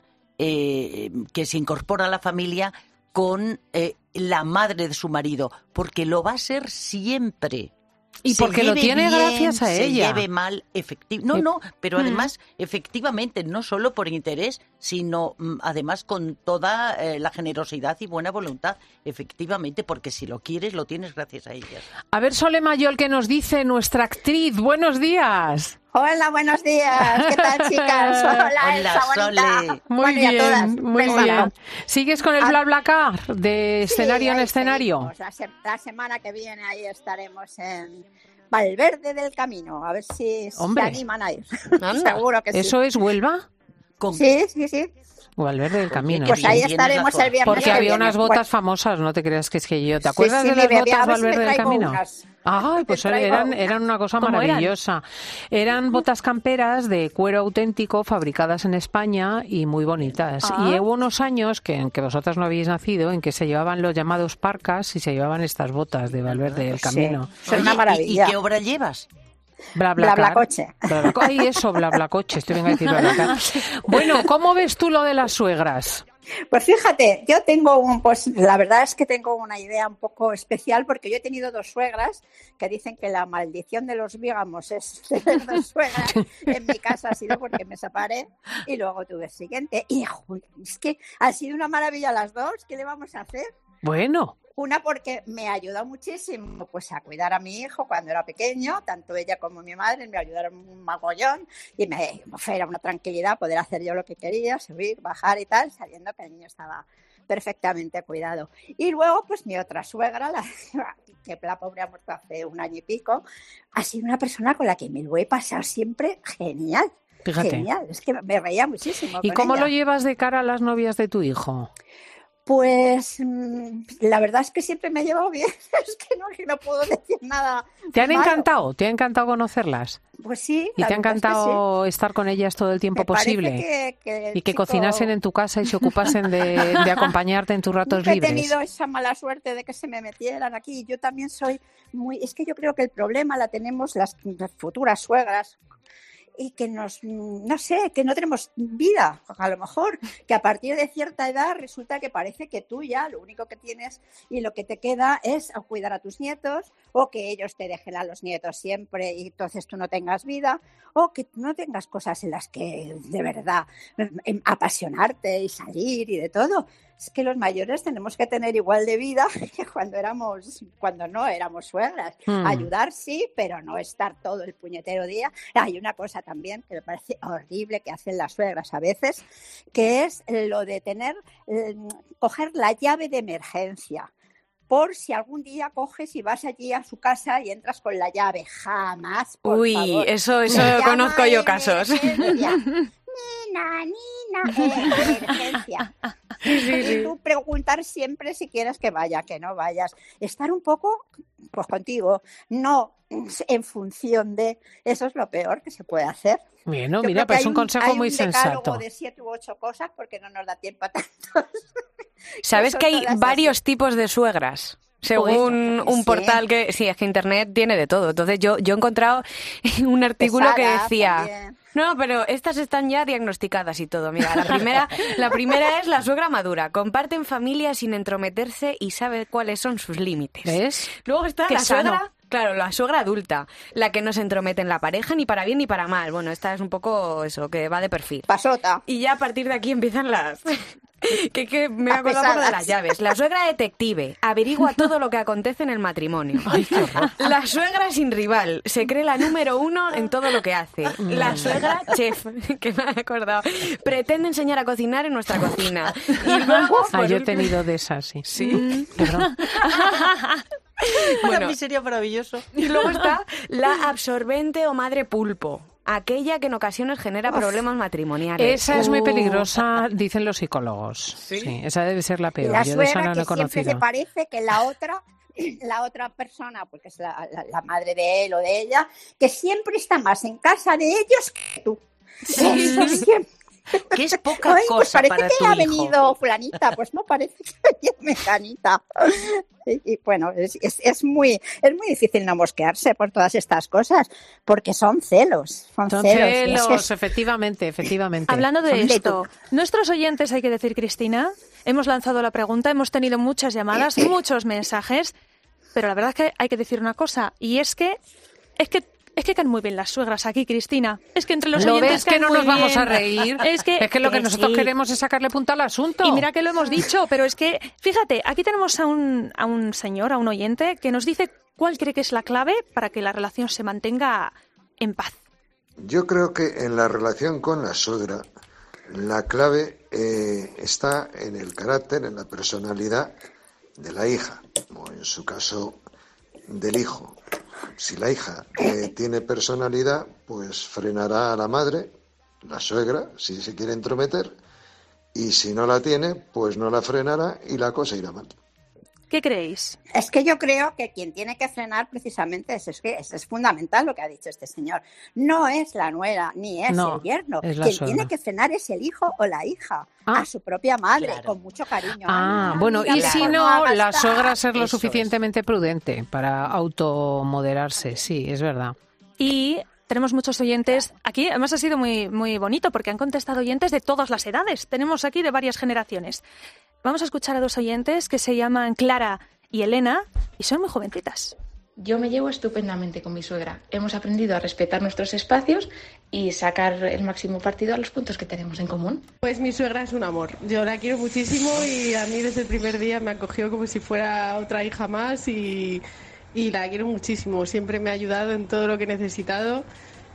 Speaker 5: eh, que se incorpora a la familia con eh, la madre de su marido, porque lo va a ser siempre.
Speaker 3: Y
Speaker 5: Se
Speaker 3: porque lo
Speaker 5: lleve
Speaker 3: tiene
Speaker 5: bien,
Speaker 3: gracias a
Speaker 5: se
Speaker 3: ella.
Speaker 5: lleve mal, efectivamente. No,
Speaker 3: Eh,
Speaker 5: no, pero
Speaker 3: mm.
Speaker 5: además, efectivamente, no solo por interés, sino mm, además con toda eh, la generosidad y buena voluntad, efectivamente, porque si lo quieres, lo tienes gracias a ellas.
Speaker 3: A ver, Sole Mayol, ¿qué nos dice nuestra actriz? Buenos días.
Speaker 21: Hola, buenos días. ¿Qué tal, chicas? Hola,
Speaker 5: Hola,
Speaker 21: Elsa, bonita.
Speaker 5: Sole.
Speaker 3: Muy
Speaker 21: Bueno, y a
Speaker 3: bien,
Speaker 21: todas,
Speaker 3: muy
Speaker 21: besos.
Speaker 3: bien. ¿Sigues con el
Speaker 21: Ah,
Speaker 3: bla bla car de escenario en
Speaker 21: ahí
Speaker 3: escenario?
Speaker 21: seguimos. La, se- la semana que viene ahí estaremos en Valverde del Camino. A ver si
Speaker 3: Hombre.
Speaker 21: se animan a ir.
Speaker 17: Anda.
Speaker 21: Seguro que sí.
Speaker 3: ¿Eso es Huelva?
Speaker 21: Sí, sí, sí.
Speaker 3: O Valverde del Camino.
Speaker 21: Pues
Speaker 3: sí.
Speaker 21: ahí estaremos el viernes
Speaker 3: Porque
Speaker 21: que
Speaker 3: había
Speaker 21: viene.
Speaker 3: unas botas
Speaker 21: Bueno,
Speaker 3: famosas, no te creas que es que yo. ¿Te
Speaker 21: Sí,
Speaker 3: acuerdas
Speaker 21: sí,
Speaker 3: de las
Speaker 21: mire, voy a
Speaker 3: botas
Speaker 21: ver si me
Speaker 3: Valverde del
Speaker 21: traigo
Speaker 3: Camino?
Speaker 21: unas.
Speaker 3: Ay,
Speaker 21: Me
Speaker 3: pues
Speaker 21: traigo
Speaker 3: eran,
Speaker 21: unas.
Speaker 3: eran una cosa
Speaker 20: ¿Cómo eran?
Speaker 3: maravillosa. Eran botas camperas de cuero auténtico fabricadas en España y muy bonitas.
Speaker 20: Ah.
Speaker 3: Y hubo unos años que, en que vosotras no habéis nacido, en que se llevaban los llamados parcas y se llevaban estas botas de Valverde del
Speaker 21: Sí,
Speaker 3: Camino.
Speaker 21: son una
Speaker 5: Oye, ¿y-
Speaker 21: maravilla.
Speaker 5: ¿y qué obra llevas?
Speaker 3: Bla, bla,
Speaker 21: Bla, bla,
Speaker 3: car.
Speaker 21: coche.
Speaker 3: Bla, bla co- Ay, eso, bla, bla, coche. Estoy venga a decir bla, bla, car. Bueno, ¿cómo ves tú lo de las suegras?
Speaker 21: Pues fíjate, yo tengo un, pues la verdad es que tengo una idea un poco especial porque yo he tenido dos suegras que dicen que la maldición de los bígamos es tener dos suegras. En mi caso ha sido porque me separé y luego tuve el siguiente. Y jo, es que han sido una maravilla las dos. ¿Qué le vamos a hacer?
Speaker 3: Bueno,
Speaker 21: Una porque me ayudó muchísimo pues a cuidar a mi hijo cuando era pequeño, tanto ella como mi madre me ayudaron un magollón y me fue era una tranquilidad poder hacer yo lo que quería, subir, bajar y tal, sabiendo que el niño estaba perfectamente cuidado. Y luego pues mi otra suegra, la, que la pobre ha muerto hace un año y pico, ha sido una persona con la que me lo he pasado siempre genial.
Speaker 3: Fíjate.
Speaker 21: Genial, es que me reía muchísimo.
Speaker 3: ¿y
Speaker 21: con
Speaker 3: cómo
Speaker 21: ella.
Speaker 3: lo llevas de cara a las novias de tu hijo?
Speaker 21: Pues la verdad es que siempre me he llevado bien, es que no, no puedo decir nada.
Speaker 3: ¿Te han
Speaker 21: malo.
Speaker 3: encantado? ¿Te ha encantado conocerlas?
Speaker 21: Pues sí.
Speaker 3: ¿Y te ha encantado sí. estar con ellas todo el tiempo
Speaker 21: me
Speaker 3: posible?
Speaker 21: Que, que
Speaker 3: y que
Speaker 21: chico...
Speaker 3: cocinasen en tu casa y se ocupasen de, de acompañarte en tus ratos
Speaker 21: Nunca
Speaker 3: libres.
Speaker 21: He tenido esa mala suerte de que se me metieran aquí. Yo también soy muy... Es que yo creo que el problema la tenemos las, las futuras suegras. Y que nos, no sé, que no tenemos vida, a lo mejor, que a partir de cierta edad resulta que parece que tú ya lo único que tienes y lo que te queda es cuidar a tus nietos, o que ellos te dejen a los nietos siempre y entonces tú no tengas vida, o que no tengas cosas en las que de verdad apasionarte y salir y de todo. Es que los mayores tenemos que tener igual de vida que cuando éramos, cuando no éramos suegras. Hmm. Ayudar sí, pero no estar todo el puñetero día. Hay una cosa también que me parece horrible que hacen las suegras a veces, que es lo de tener, eh, coger la llave de emergencia. Por si algún día coges y vas allí a su casa y entras con la llave. Jamás, por
Speaker 17: Uy,
Speaker 21: favor.
Speaker 17: eso, eso conozco yo casos.
Speaker 21: Nina, Nina, eh, emergencia. Sí, sí, sí. Y tú preguntar siempre si quieres que vaya, que no vayas. Estar un poco, pues contigo, no en función de... Eso es lo peor que se puede hacer.
Speaker 3: Bueno, yo mira, pues es un consejo
Speaker 21: hay
Speaker 3: muy
Speaker 21: un
Speaker 3: sensato.
Speaker 21: de siete u ocho cosas porque no nos da tiempo a tantos.
Speaker 17: ¿Sabes que hay varios
Speaker 21: así. tipos
Speaker 17: de suegras? Según
Speaker 21: pues,
Speaker 17: un
Speaker 21: sí.
Speaker 17: portal que... Sí, es que Internet tiene de todo. Entonces yo, yo he encontrado un artículo
Speaker 21: Pesada,
Speaker 17: que decía...
Speaker 21: También.
Speaker 17: No, pero estas están ya diagnosticadas y todo. Mira, la primera, la primera es la suegra madura. Comparten familia sin entrometerse y sabe cuáles son sus límites.
Speaker 3: ¿Ves?
Speaker 17: Luego está
Speaker 10: Qué
Speaker 17: la
Speaker 10: sano.
Speaker 17: suegra... Claro, la suegra adulta, la que no se entromete en la pareja ni para bien ni para mal. Bueno, esta es un poco eso, que va de perfil.
Speaker 21: Pasota.
Speaker 17: Y ya a partir de aquí empiezan las... que, que me he
Speaker 21: Las
Speaker 17: acordado por lo de
Speaker 21: pesadas.
Speaker 17: las llaves. La suegra detective averigua todo lo que acontece en el matrimonio.
Speaker 3: Ay, qué horror.
Speaker 17: La suegra sin rival se cree la número uno en todo lo que hace. La suegra chef, que me he acordado, pretende enseñar a cocinar en nuestra cocina. Y luego,
Speaker 3: Ah,
Speaker 17: por
Speaker 3: yo he
Speaker 17: último-
Speaker 3: tenido de esas, sí.
Speaker 17: Sí.
Speaker 3: Perdón.
Speaker 17: Bueno,
Speaker 10: sería maravilloso.
Speaker 17: y luego está la absorbente o madre pulpo. Aquella que en ocasiones genera
Speaker 21: Uf.
Speaker 17: problemas matrimoniales.
Speaker 3: Esa es muy
Speaker 17: Uh.
Speaker 3: peligrosa, dicen los psicólogos. Sí, esa debe ser la peor.
Speaker 21: La
Speaker 3: Yo de esa
Speaker 21: suegra
Speaker 3: no la he
Speaker 21: que siempre se
Speaker 3: conocido.
Speaker 21: parece que la otra, la otra persona, porque es la, la- la madre de él o de ella, que siempre está más en casa de ellos que tú. Eso siempre.
Speaker 10: Que es poca
Speaker 21: Ay, pues
Speaker 10: cosa
Speaker 21: parece
Speaker 10: para
Speaker 21: que
Speaker 10: tu
Speaker 21: ha
Speaker 10: hijo.
Speaker 21: venido fulanita, pues no parece que viene mecanita. Y, y bueno, es, es, es muy es muy difícil no mosquearse por todas estas cosas, porque son celos, son,
Speaker 3: Son
Speaker 21: celos. y es
Speaker 3: celos,
Speaker 21: que-
Speaker 3: efectivamente, efectivamente.
Speaker 20: Hablando de
Speaker 21: Son de
Speaker 20: esto, nuestros oyentes, hay que decir, Cristina, hemos lanzado la pregunta, hemos tenido muchas llamadas, muchos mensajes, pero la verdad es que hay que decir una cosa, y es que es que es que caen muy bien las suegras aquí, Cristina. Es que entre los
Speaker 3: ¿Lo
Speaker 20: oyentes
Speaker 3: ves que
Speaker 20: caen
Speaker 3: no
Speaker 20: muy
Speaker 3: nos vamos
Speaker 20: bien.
Speaker 3: a reír?
Speaker 20: Es que,
Speaker 3: Es que lo que nosotros
Speaker 20: sí.
Speaker 3: queremos es sacarle punta al asunto.
Speaker 20: Y mira que lo hemos dicho, pero es que, fíjate, aquí tenemos a un, a un señor, a un oyente, que nos dice cuál cree que es la clave para que la relación se mantenga en paz.
Speaker 22: Yo creo que en la relación con la suegra la clave eh, está en el carácter, en la personalidad de la hija, o en su caso del hijo. Si la hija eh, tiene personalidad, pues frenará a la madre, la suegra, si se quiere entrometer, y si no la tiene, pues no la frenará y la cosa irá mal.
Speaker 20: ¿Qué creéis?
Speaker 21: Es que yo creo que quien tiene que frenar precisamente es, es que es, es fundamental lo que ha dicho este señor. No es la nuera ni es
Speaker 3: No,
Speaker 21: el yerno.
Speaker 3: es la
Speaker 21: Quien
Speaker 3: suegra.
Speaker 21: tiene que frenar es el hijo o la hija.
Speaker 3: Ah.
Speaker 21: A su propia madre, con mucho cariño.
Speaker 3: Ah,
Speaker 21: Ay,
Speaker 3: bueno,
Speaker 21: mira,
Speaker 3: y
Speaker 21: por
Speaker 3: si
Speaker 21: favor,
Speaker 3: no,
Speaker 21: hagas
Speaker 3: la
Speaker 21: tal.
Speaker 3: suegra ser lo
Speaker 21: Eso
Speaker 3: suficientemente prudente para automoderarse, sí, es verdad.
Speaker 20: Y tenemos muchos oyentes aquí, además ha sido muy, muy bonito porque han contestado oyentes de todas las edades. Tenemos aquí de varias generaciones. Vamos a escuchar a dos oyentes que se llaman Clara y Elena y son muy jovencitas.
Speaker 23: Yo me llevo estupendamente con mi suegra. Hemos aprendido a respetar nuestros espacios y sacar el máximo partido a los puntos que tenemos en común.
Speaker 24: Pues mi suegra es un amor. Yo la quiero muchísimo y a mí desde el primer día me acogió como si fuera otra hija más y, y la quiero muchísimo. Siempre me ha ayudado en todo lo que he necesitado.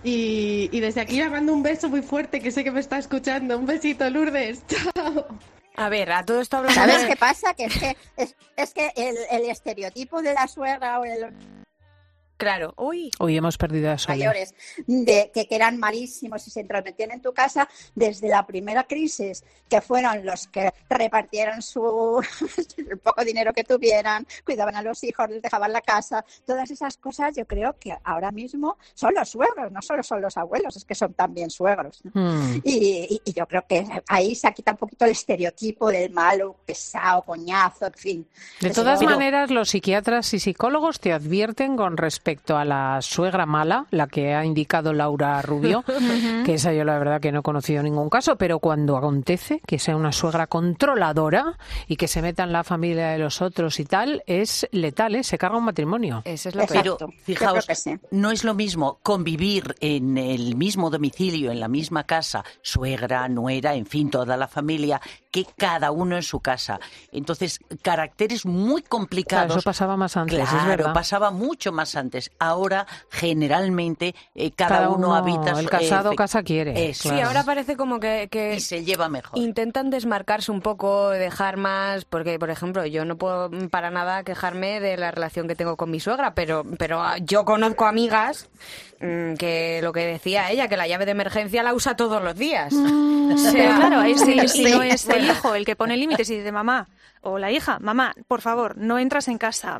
Speaker 24: Y, y desde aquí le mando un beso muy fuerte, que sé que me está escuchando. Un besito, Lourdes. Chao.
Speaker 17: A ver, a todo esto hablamos
Speaker 21: ¿Sabes
Speaker 17: de-
Speaker 21: qué pasa? Que es que, es, es que el, el estereotipo de la suegra o el
Speaker 17: Claro, uy.
Speaker 3: Hoy hemos perdido a Sole.
Speaker 21: Mayores, de, que, que eran malísimos y se entrometían en tu casa desde la primera crisis, que fueron los que repartieron su el poco dinero que tuvieran, cuidaban a los hijos, les dejaban la casa, todas esas cosas. Yo creo que ahora mismo son los suegros, no solo son los abuelos, es que son también suegros, ¿no? Mm. Y, y, y yo creo que ahí se quita un poquito el estereotipo del malo, pesado, coñazo, en fin.
Speaker 3: De todas Pero... maneras, los psiquiatras y psicólogos te advierten con respecto a la suegra mala, la que ha indicado Laura Rubio, que esa yo la verdad que no he conocido ningún caso, pero cuando acontece que sea una suegra controladora y que se meta en la familia de los otros y tal, es letal, ¿eh? Se carga un matrimonio.
Speaker 17: Eso es lo
Speaker 5: Pero, fijaos, sí. no es lo mismo convivir en el mismo domicilio, en la misma casa, suegra, nuera, en fin, toda la familia, que cada uno en su casa. Entonces, caracteres muy complicados.
Speaker 3: Claro, eso pasaba más antes,
Speaker 5: claro,
Speaker 3: es verdad.
Speaker 5: pasaba mucho más antes. Ahora, generalmente, eh, cada,
Speaker 3: cada
Speaker 5: uno,
Speaker 3: uno
Speaker 5: habita...
Speaker 3: El casado
Speaker 5: eh,
Speaker 3: casa quiere.
Speaker 5: Eso.
Speaker 17: Sí, claro. Ahora parece como que, que...
Speaker 5: Y se lleva mejor.
Speaker 17: Intentan desmarcarse un poco, dejar más... Porque, por ejemplo, yo no puedo para nada quejarme de la relación que tengo con mi suegra, pero, pero yo conozco amigas mmm, que lo que decía ella, que la llave de emergencia la usa todos los días.
Speaker 20: Mm, o sea, claro, es, si, si no es el hijo el que pone límites y dice, mamá, o la hija, mamá, por favor, no entras en casa,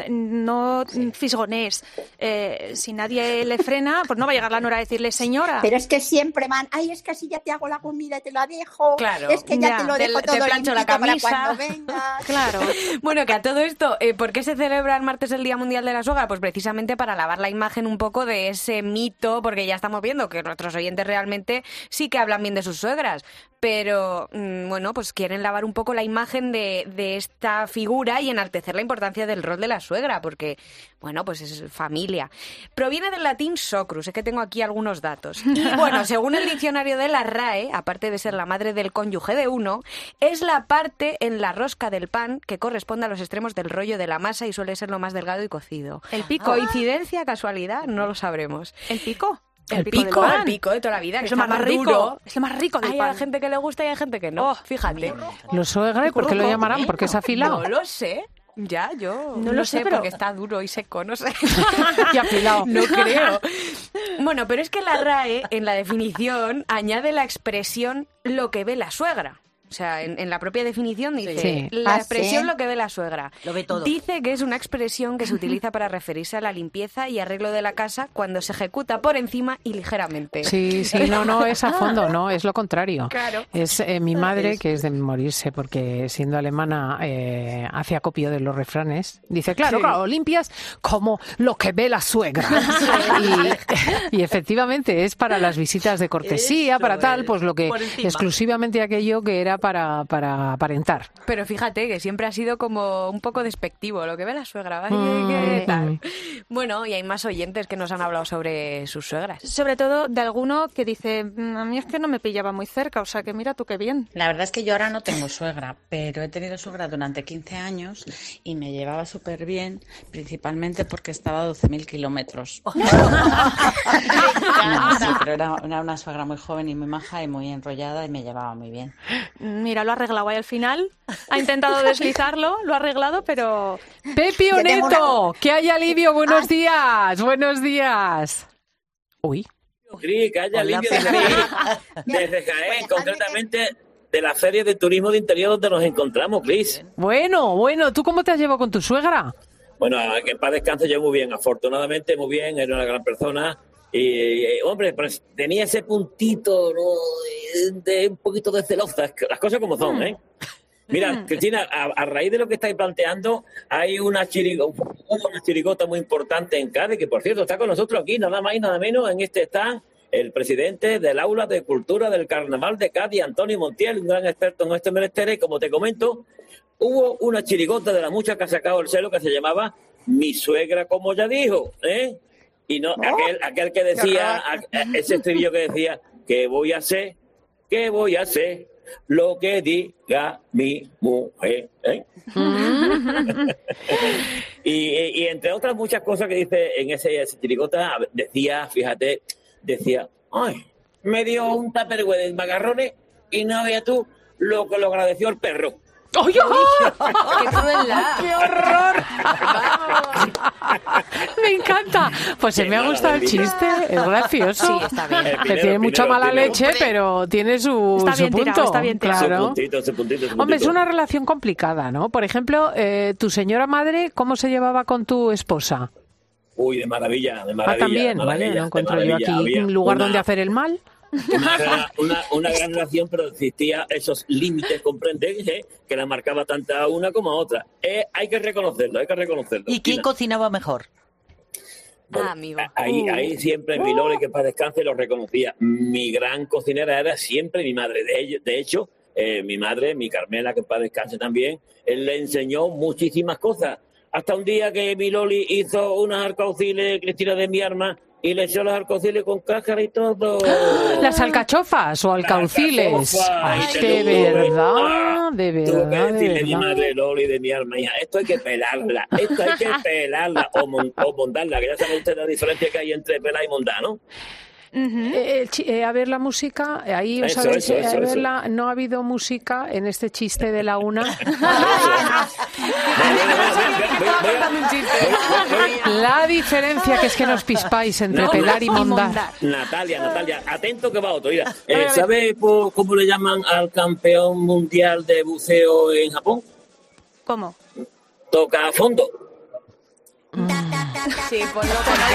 Speaker 20: no sí. fisgonees. Eh, si nadie le frena, pues no va a llegar la nora a decirle, señora.
Speaker 21: Pero es que siempre van, ay, es que así ya te hago la comida y te la dejo.
Speaker 17: Claro.
Speaker 21: Es que ya, ya te lo dejo
Speaker 17: te,
Speaker 21: todo
Speaker 17: te plancho la camisa
Speaker 21: para cuando vengas.
Speaker 17: Claro. Bueno, que a todo esto, eh, ¿por qué se celebra el martes el Día Mundial de la Suegra? Pues precisamente para lavar la imagen un poco de ese mito, porque ya estamos viendo que nuestros oyentes realmente sí que hablan bien de sus suegras, pero mmm, bueno, pues quieren lavar un poco la imagen de, de esta figura y enaltecer la importancia del rol de la suegra, porque, bueno, pues es familia. Proviene del latín socrus, es que tengo aquí algunos datos. Y bueno, según el diccionario de la R A E, aparte de ser la madre del cónyuge de uno, es la parte en la rosca del pan que corresponde a los extremos del rollo de la masa y suele ser lo más delgado y cocido.
Speaker 20: ¿El pico?
Speaker 17: ¿Coincidencia, casualidad? No lo sabremos.
Speaker 20: ¿El pico?
Speaker 17: El, el pico, pico el pico de toda la vida, que
Speaker 20: es lo más rico,
Speaker 17: duro.
Speaker 20: Es lo más rico del
Speaker 17: hay
Speaker 20: pan.
Speaker 17: Hay gente que le gusta y hay gente que no. Oh, fíjate.
Speaker 3: Los suegros, ¿por qué lo llamarán? ¿Porque es afilado?
Speaker 17: No lo sé. Ya, yo
Speaker 20: no,
Speaker 17: no
Speaker 20: lo
Speaker 17: sé,
Speaker 20: sé pero...
Speaker 17: porque está duro y seco, no sé.
Speaker 3: Y afilado.
Speaker 17: No creo. Bueno, pero es que la R A E, en la definición, añade la expresión lo que ve la suegra. O sea, en, en la propia definición dice
Speaker 3: sí.
Speaker 17: la
Speaker 21: ¿Ah,
Speaker 17: expresión
Speaker 21: sí?
Speaker 17: lo que ve la suegra.
Speaker 5: Lo ve todo.
Speaker 17: Dice que es una expresión que se utiliza para referirse a la limpieza y arreglo de la casa cuando se ejecuta por encima y ligeramente.
Speaker 3: Sí, sí, no, no es a fondo, no, es lo contrario.
Speaker 17: Claro.
Speaker 3: Es eh, mi madre, que es de morirse porque siendo alemana eh, hace acopio de los refranes. Dice, claro, sí. claro, limpias como lo que ve la suegra. y, y efectivamente es para las visitas de cortesía,
Speaker 5: Eso
Speaker 3: para tal,
Speaker 5: es.
Speaker 3: pues lo que exclusivamente aquello que era para, para aparentar.
Speaker 17: Pero fíjate que siempre ha sido como un poco despectivo lo que ve la suegra. Ay,
Speaker 3: Mm.
Speaker 17: ¿qué tal? Bueno, y hay más oyentes que nos han hablado sobre sus suegras.
Speaker 20: Sobre todo de alguno que dice, a mí es que no me pillaba muy cerca, o sea que mira tú qué bien.
Speaker 4: La verdad es que yo ahora no tengo suegra, pero he tenido suegra durante quince años y me llevaba súper bien, principalmente porque estaba a doce mil kilómetros. No, sí, pero era, era una suegra muy joven y muy maja y muy enrollada y me llevaba muy bien.
Speaker 20: Mira, lo ha arreglado ahí al final. Ha intentado deslizarlo, lo ha arreglado, pero...
Speaker 3: Pepi Oneto, una... que hay alivio. Buenos Ay. días, buenos días. Uy.
Speaker 6: Sí, que haya alivio desde, desde Jaén, concretamente de la Feria de Turismo de Interior donde nos encontramos, Cris.
Speaker 3: Bueno, bueno, ¿tú cómo te has llevado con tu suegra?
Speaker 6: Bueno, que en paz descanse yo muy bien, afortunadamente muy bien, era una gran persona. Y, y hombre, pues tenía ese puntito, ¿no? de, de un poquito de celosa, las cosas como son, ¿eh? Mira, Cristina, a, a raíz de lo que estáis planteando, hay una, chirigo, una chirigota muy importante en Cádiz, que por cierto está con nosotros aquí, nada más y nada menos, en este stand, el presidente del Aula de Cultura del Carnaval de Cádiz, Antonio Montiel, un gran experto en este menester, y como te comento, hubo una chirigota de la mucha que ha sacado el celo que se llamaba Mi Suegra, como ya dijo, ¿eh? Y no, oh, aquel, aquel que decía, a, ese estribillo que decía, ¿qué voy a hacer? ¿Qué voy a hacer? Lo que diga mi mujer, ¿eh? y, y entre otras muchas cosas que dice en ese, ese chirigota, decía, fíjate, decía, ay, me dio un tupperware de macarrones y no veas tú lo que lo agradeció el perro.
Speaker 3: ¡Ay, oh,
Speaker 17: ¡Qué crueldad!
Speaker 3: ¡Qué horror! Me encanta. Pues se me ha gustado el chiste, es gracioso.
Speaker 17: Sí, está bien.
Speaker 6: El
Speaker 3: Que
Speaker 6: primero,
Speaker 3: tiene mucha
Speaker 6: primero,
Speaker 3: mala
Speaker 6: primero.
Speaker 3: leche, pero tiene su,
Speaker 20: Está
Speaker 3: su
Speaker 20: bien
Speaker 3: punto.
Speaker 20: tirado, está bien tirado.
Speaker 6: Ese
Speaker 3: Claro.
Speaker 6: puntito, ese puntito, ese
Speaker 3: Hombre, es
Speaker 6: puntito.
Speaker 3: una relación complicada, ¿no? Por ejemplo, eh, tu señora madre, ¿cómo se llevaba con tu esposa?
Speaker 6: Uy, de maravilla, de
Speaker 3: Ah,
Speaker 6: maravilla.
Speaker 3: también,
Speaker 6: de
Speaker 3: vale,
Speaker 6: maravilla,
Speaker 3: no
Speaker 6: de
Speaker 3: encuentro yo
Speaker 6: maravilla.
Speaker 3: aquí
Speaker 6: Había
Speaker 3: un lugar
Speaker 6: una-
Speaker 3: donde hacer el mal.
Speaker 6: Una, gran- una, una gran relación, pero existía esos límites, comprendéis, ¿eh? Que la marcaba tanto a una como a otra. Eh, hay que reconocerlo, hay que reconocerlo.
Speaker 5: ¿Y quién
Speaker 6: Tina.
Speaker 5: cocinaba mejor?
Speaker 17: Ah, amigo.
Speaker 6: Ahí,
Speaker 17: Uh.
Speaker 6: ahí siempre mi Lore, que para descanse, lo reconocía. Mi gran cocinera era siempre mi madre. De, ello- de hecho, eh, mi madre, mi Carmela, que para descanse también, él le enseñó muchísimas cosas. Hasta un día que mi Loli hizo unas arcauciles, Cristina, de mi arma, y le echó los arcauciles con cáscara y todo.
Speaker 3: Las alcachofas o alcauciles.
Speaker 6: alcachofas,
Speaker 3: Ay,
Speaker 6: y te
Speaker 3: de
Speaker 6: lo tuve.
Speaker 3: verdad, de
Speaker 6: Tuve que
Speaker 3: verdad, de
Speaker 6: decirle a mi
Speaker 3: verdad.
Speaker 6: madre, Loli, de mi arma, hija, esto hay que pelarla, esto hay que pelarla o, mon- o montarla, que ya sabe usted la diferencia que hay entre pelar y montar, ¿no?
Speaker 3: Eh, el chi- eh, a ver la música, eh, ahí os
Speaker 6: Eso,
Speaker 3: habéis,
Speaker 6: eso,
Speaker 3: eh,
Speaker 6: eso,
Speaker 3: a ver
Speaker 6: eso.
Speaker 3: la- no ha habido música en este chiste de la una. La diferencia que es que nos pispáis entre
Speaker 6: No,
Speaker 3: pelar y
Speaker 6: no.
Speaker 3: mondar.
Speaker 6: Natalia, Natalia, atento que va otro. Mira, eh, ¿sabe por cómo le llaman al campeón mundial de buceo en Japón?
Speaker 20: ¿Cómo?
Speaker 6: Toca a fondo.
Speaker 17: Sí, pues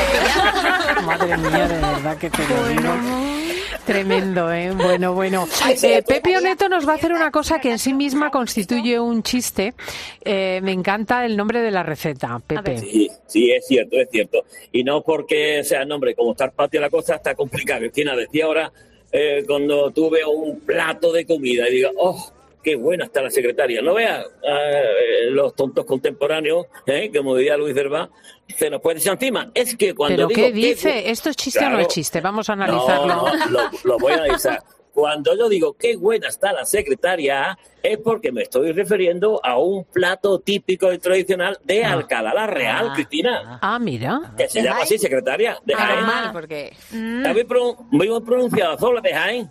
Speaker 17: lo
Speaker 3: Madre mía, de verdad que te lo digo. Tremendo, ¿eh? Bueno, bueno. Eh, Pepe Oneto nos va a hacer una cosa que en sí misma constituye un chiste. Eh, me encanta el nombre de la receta, Pepe.
Speaker 6: Sí, sí, es cierto, es cierto. Y no porque sea nombre, como estar patio la cosa está complicada. Cristina decía ahora, eh, cuando tuve un plato de comida y diga, oh, qué buena está la secretaria. No veas eh, los tontos contemporáneos, eh, como diría Luis Cervá, se nos puede echar encima. Es que cuando
Speaker 3: ¿Pero
Speaker 6: digo
Speaker 3: qué
Speaker 6: que-
Speaker 3: dice? ¿Esto es chiste o no
Speaker 6: Claro.
Speaker 3: es chiste? Vamos a analizarlo.
Speaker 6: No, no, lo, lo voy a analizar. Cuando yo digo qué buena está la secretaria, es porque me estoy refiriendo a un plato típico y tradicional de Alcalá la Real, Cristina.
Speaker 3: Ah, mira.
Speaker 6: Que se llama así, secretaria de Jaén.
Speaker 17: mal, porque...
Speaker 6: Está muy, pro- muy bien pronunciado, Zola de Jaén.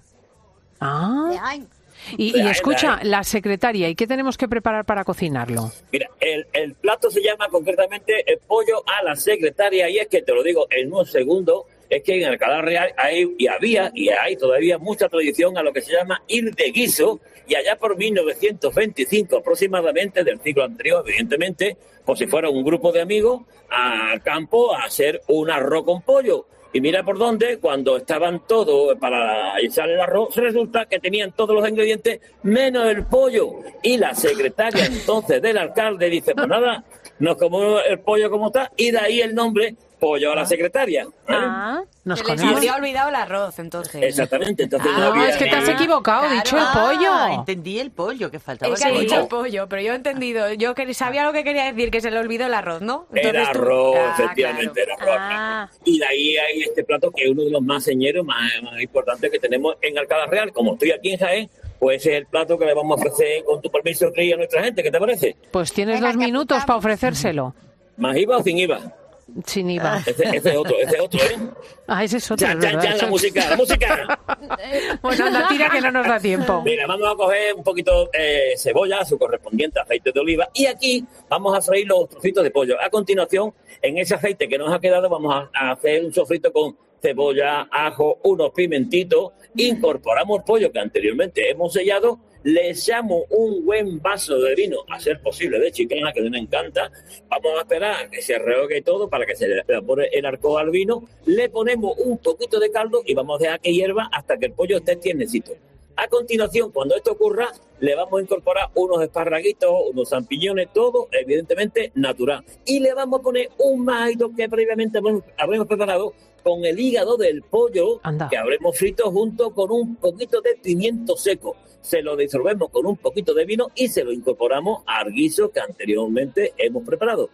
Speaker 3: Ah. Y,
Speaker 6: De
Speaker 3: y
Speaker 6: Jaén,
Speaker 3: escucha,
Speaker 6: de Jaén.
Speaker 3: la secretaria, ¿y qué tenemos que preparar para cocinarlo?
Speaker 6: Mira, el, el plato se llama concretamente el pollo a la secretaria, y es que te lo digo en un segundo, es que en Alcalá Real hay y había y hay todavía mucha tradición a lo que se llama ir de guiso, y allá por mil novecientos veinticinco aproximadamente, del siglo anterior, evidentemente, pues si fuera un grupo de amigos al campo a hacer un arroz con pollo. Y mira por dónde, cuando estaban todos para echar el arroz, resulta que tenían todos los ingredientes menos el pollo. Y la secretaria entonces del alcalde dice, pues nada, nos comemos el pollo como está, y de ahí el nombre, pollo a la secretaria. ¿eh?
Speaker 17: Ah,
Speaker 3: nos
Speaker 17: se les
Speaker 3: conocemos.
Speaker 17: habría olvidado el arroz, entonces.
Speaker 6: Exactamente, entonces
Speaker 3: Ah,
Speaker 6: había-
Speaker 3: es que te has equivocado, dicho el pollo.
Speaker 5: Ah, entendí el pollo, que faltaba
Speaker 17: Es que ha
Speaker 5: el
Speaker 17: dicho
Speaker 5: pollo.
Speaker 17: el pollo, pero yo he entendido. Yo que sabía lo que quería decir, que se le olvidó el arroz, ¿no?
Speaker 6: Era
Speaker 17: Entonces tú-
Speaker 6: arroz,
Speaker 17: Ah,
Speaker 6: efectivamente,
Speaker 17: claro.
Speaker 6: era arroz.
Speaker 17: Ah.
Speaker 6: Y de ahí hay este plato que es uno de los más señeros, más, más importantes que tenemos en Alcalá Real. Como estoy aquí en Jaén, pues ese es el plato que le vamos a ofrecer, con tu permiso, Cris, a nuestra gente. ¿Qué te parece?
Speaker 3: Pues tienes dos minutos para ofrecérselo.
Speaker 6: ¿Más I V A o sin I V A?
Speaker 3: Sin I V A.
Speaker 6: Ese, ese es otro, ese es otro, ¿eh?
Speaker 3: Ah, ese es otro.
Speaker 6: Ya,
Speaker 3: es
Speaker 6: ya,
Speaker 3: verdad,
Speaker 6: ya,
Speaker 3: eso
Speaker 6: la
Speaker 3: es-
Speaker 6: música, la música.
Speaker 3: Bueno, anda, tira que no nos da tiempo.
Speaker 6: Mira, vamos a coger un poquito de eh, cebolla, su correspondiente aceite de oliva, y aquí vamos a freír los trocitos de pollo. A continuación, en ese aceite que nos ha quedado, vamos a, a hacer un sofrito con cebolla, ajo, unos pimentitos, incorporamos el pollo que anteriormente hemos sellado, le echamos un buen vaso de vino, a ser posible de chiclana, que me encanta. Vamos a esperar a que se rehogue todo para que se le evapore el alcohol al vino. Le ponemos un poquito de caldo y vamos a dejar que hierva hasta que el pollo esté tiernecito. A continuación, cuando esto ocurra, le vamos a incorporar unos esparraguitos, unos champiñones, todo evidentemente natural. Y le vamos a poner un majito que previamente habremos, habremos preparado con el hígado del pollo,
Speaker 3: Anda.
Speaker 6: que habremos frito junto con un poquito de pimiento seco. Se lo disolvemos con un poquito de vino y se lo incorporamos al guiso que anteriormente hemos preparado.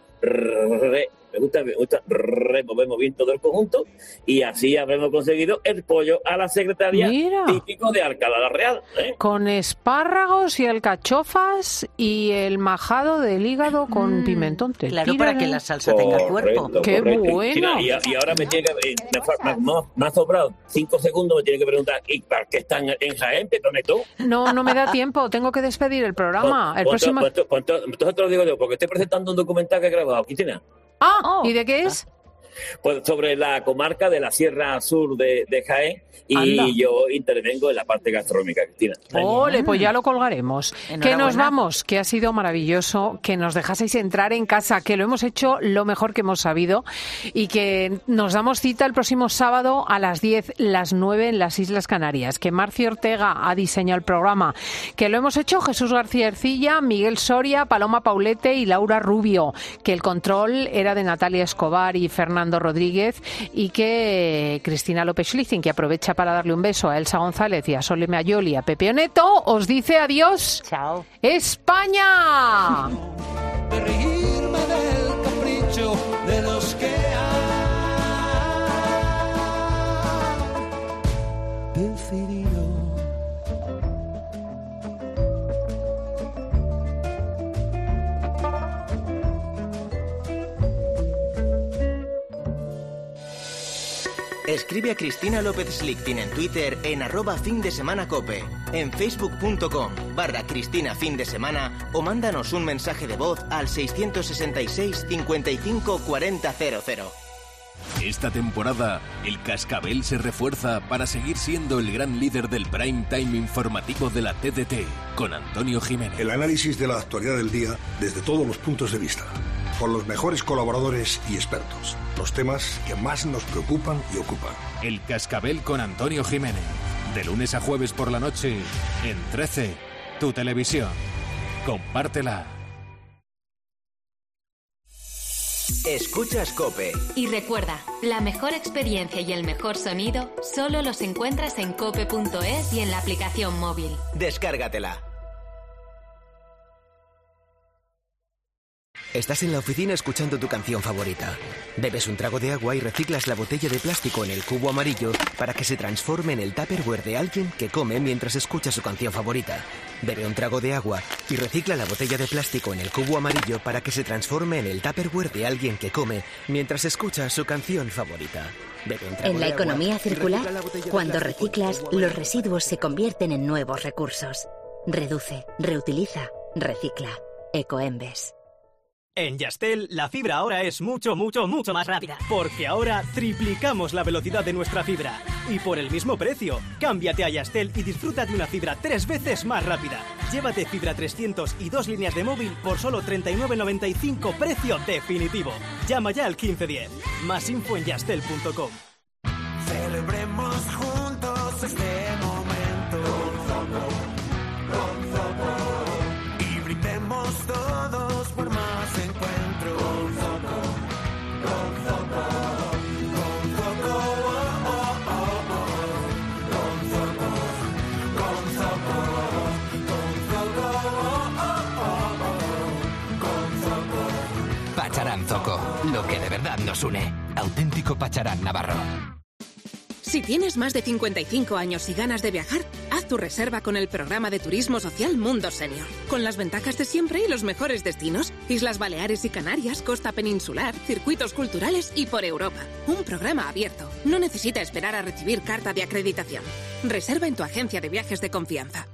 Speaker 6: Re- me gusta, me gusta, removemos bien todo el conjunto y así habremos conseguido el pollo a la secretaria,
Speaker 3: Mira.
Speaker 6: típico de Alcalá la Real. ¿eh?
Speaker 3: Con espárragos y alcachofas y el majado del hígado con pimentón. Te
Speaker 5: Claro,
Speaker 3: tira
Speaker 5: para que
Speaker 3: de-
Speaker 5: la salsa tenga cuerpo.
Speaker 6: Correcto,
Speaker 3: ¡Qué
Speaker 6: correcto.
Speaker 3: bueno!
Speaker 6: Mira, y, y ahora me tiene que... eh, Me, fa- me- me- me ha sobrado cinco segundos, me tiene que preguntar, ¿y para qué están en Jaén, Petoneto?
Speaker 3: No, no me da tiempo. Tengo que despedir el programa. El
Speaker 6: Pues-
Speaker 3: próximo...
Speaker 6: pues- pues- pues- Entonces te lo digo yo, porque estoy presentando un documental que he grabado. Cristina.
Speaker 3: Ah, oh. ¿Y de qué es?
Speaker 6: Pues sobre la comarca de la Sierra Sur de, de Jaén, y
Speaker 3: Anda.
Speaker 6: yo intervengo en la parte gastronómica, Cristina.
Speaker 3: Ole, pues ya lo colgaremos. Que nos vamos, que ha sido maravilloso, que nos dejaseis entrar en casa, que lo hemos hecho lo mejor que hemos sabido y que nos damos cita el próximo sábado a las diez, las nueve en las Islas Canarias, que Marcio Ortega ha diseñado el programa, que lo hemos hecho Jesús García Ercilla, Miguel Soria, Paloma Paulete y Laura Rubio, que el control era de Natalia Escobar y Fernando Rodríguez y que Cristina López Schlichting, que aprovecha para darle un beso a Elsa González y a Sole Mayoli y a Pepe Oneto, os dice adiós.
Speaker 5: Chao.
Speaker 3: ¡España!
Speaker 16: De reírme del capricho de los que han decidido.
Speaker 7: Escribe a Cristina López Schlichting en Twitter en arroba fin de semana cope, en facebook.com barra Cristina fin de semana o mándanos un mensaje de voz al seiscientos sesenta y seis cincuenta y cinco cuarenta cero cero.
Speaker 8: Esta temporada, el Cascabel se refuerza para seguir siendo el gran líder del prime time informativo de la T D T, con Antonio Jiménez.
Speaker 9: El análisis de la actualidad del día desde todos los puntos de vista, con los mejores colaboradores y expertos, los temas que más nos preocupan y ocupan.
Speaker 8: El Cascabel con Antonio Jiménez, de lunes a jueves por la noche, en trece, tu televisión. Compártela.
Speaker 7: Escuchas COPE.
Speaker 1: Y recuerda, la mejor experiencia y el mejor sonido solo los encuentras en cope punto es y en la aplicación móvil.
Speaker 7: Descárgatela.
Speaker 11: Estás en la oficina escuchando tu canción favorita. Bebes un trago de agua y reciclas la botella de plástico en el cubo amarillo para que se transforme en el Tupperware de alguien que come mientras escucha su canción favorita. Bebe un trago de agua y recicla la botella de plástico en el cubo amarillo para que se transforme en el Tupperware de alguien que come mientras escucha su canción favorita. Bebe un trago
Speaker 25: En la
Speaker 11: de agua
Speaker 25: economía
Speaker 11: y
Speaker 25: circular,
Speaker 11: recicla la botella de
Speaker 25: cuando
Speaker 11: plástico en el
Speaker 25: reciclas,
Speaker 11: cubo
Speaker 25: los
Speaker 11: amarillo.
Speaker 25: residuos se convierten en nuevos recursos. Reduce, reutiliza, recicla. Ecoembes.
Speaker 26: En Yastel, la fibra ahora es mucho, mucho, mucho más rápida. Porque ahora triplicamos la velocidad de nuestra fibra. Y por el mismo precio. Cámbiate a Yastel y disfruta de una fibra tres veces más rápida. Llévate fibra trescientos y dos líneas de móvil por solo treinta y nueve noventa y cinco, precio definitivo. Llama ya al quince diez. Más info en yastel punto com.
Speaker 16: Celebremos juntos este momento. Con Zoco. Y brindemos todos por más encuentros. Con Zoco. Con Zoco. Con Zoco. Oh, oh, oh, oh. Con Zoco. Con Zoco. Con Zoco. Oh, oh, oh, oh. Con Zoco.
Speaker 27: Pacharán Zoco, lo que de verdad nos une. Auténtico Pacharán Navarro.
Speaker 28: Si tienes más de cincuenta y cinco años y ganas de viajar, haz tu reserva con el programa de turismo social Mundo Senior. Con las ventajas de siempre y los mejores destinos. Islas Baleares y Canarias, costa peninsular, circuitos culturales y por Europa. Un programa abierto. No necesita esperar a recibir carta de acreditación. Reserva en tu agencia de viajes de confianza.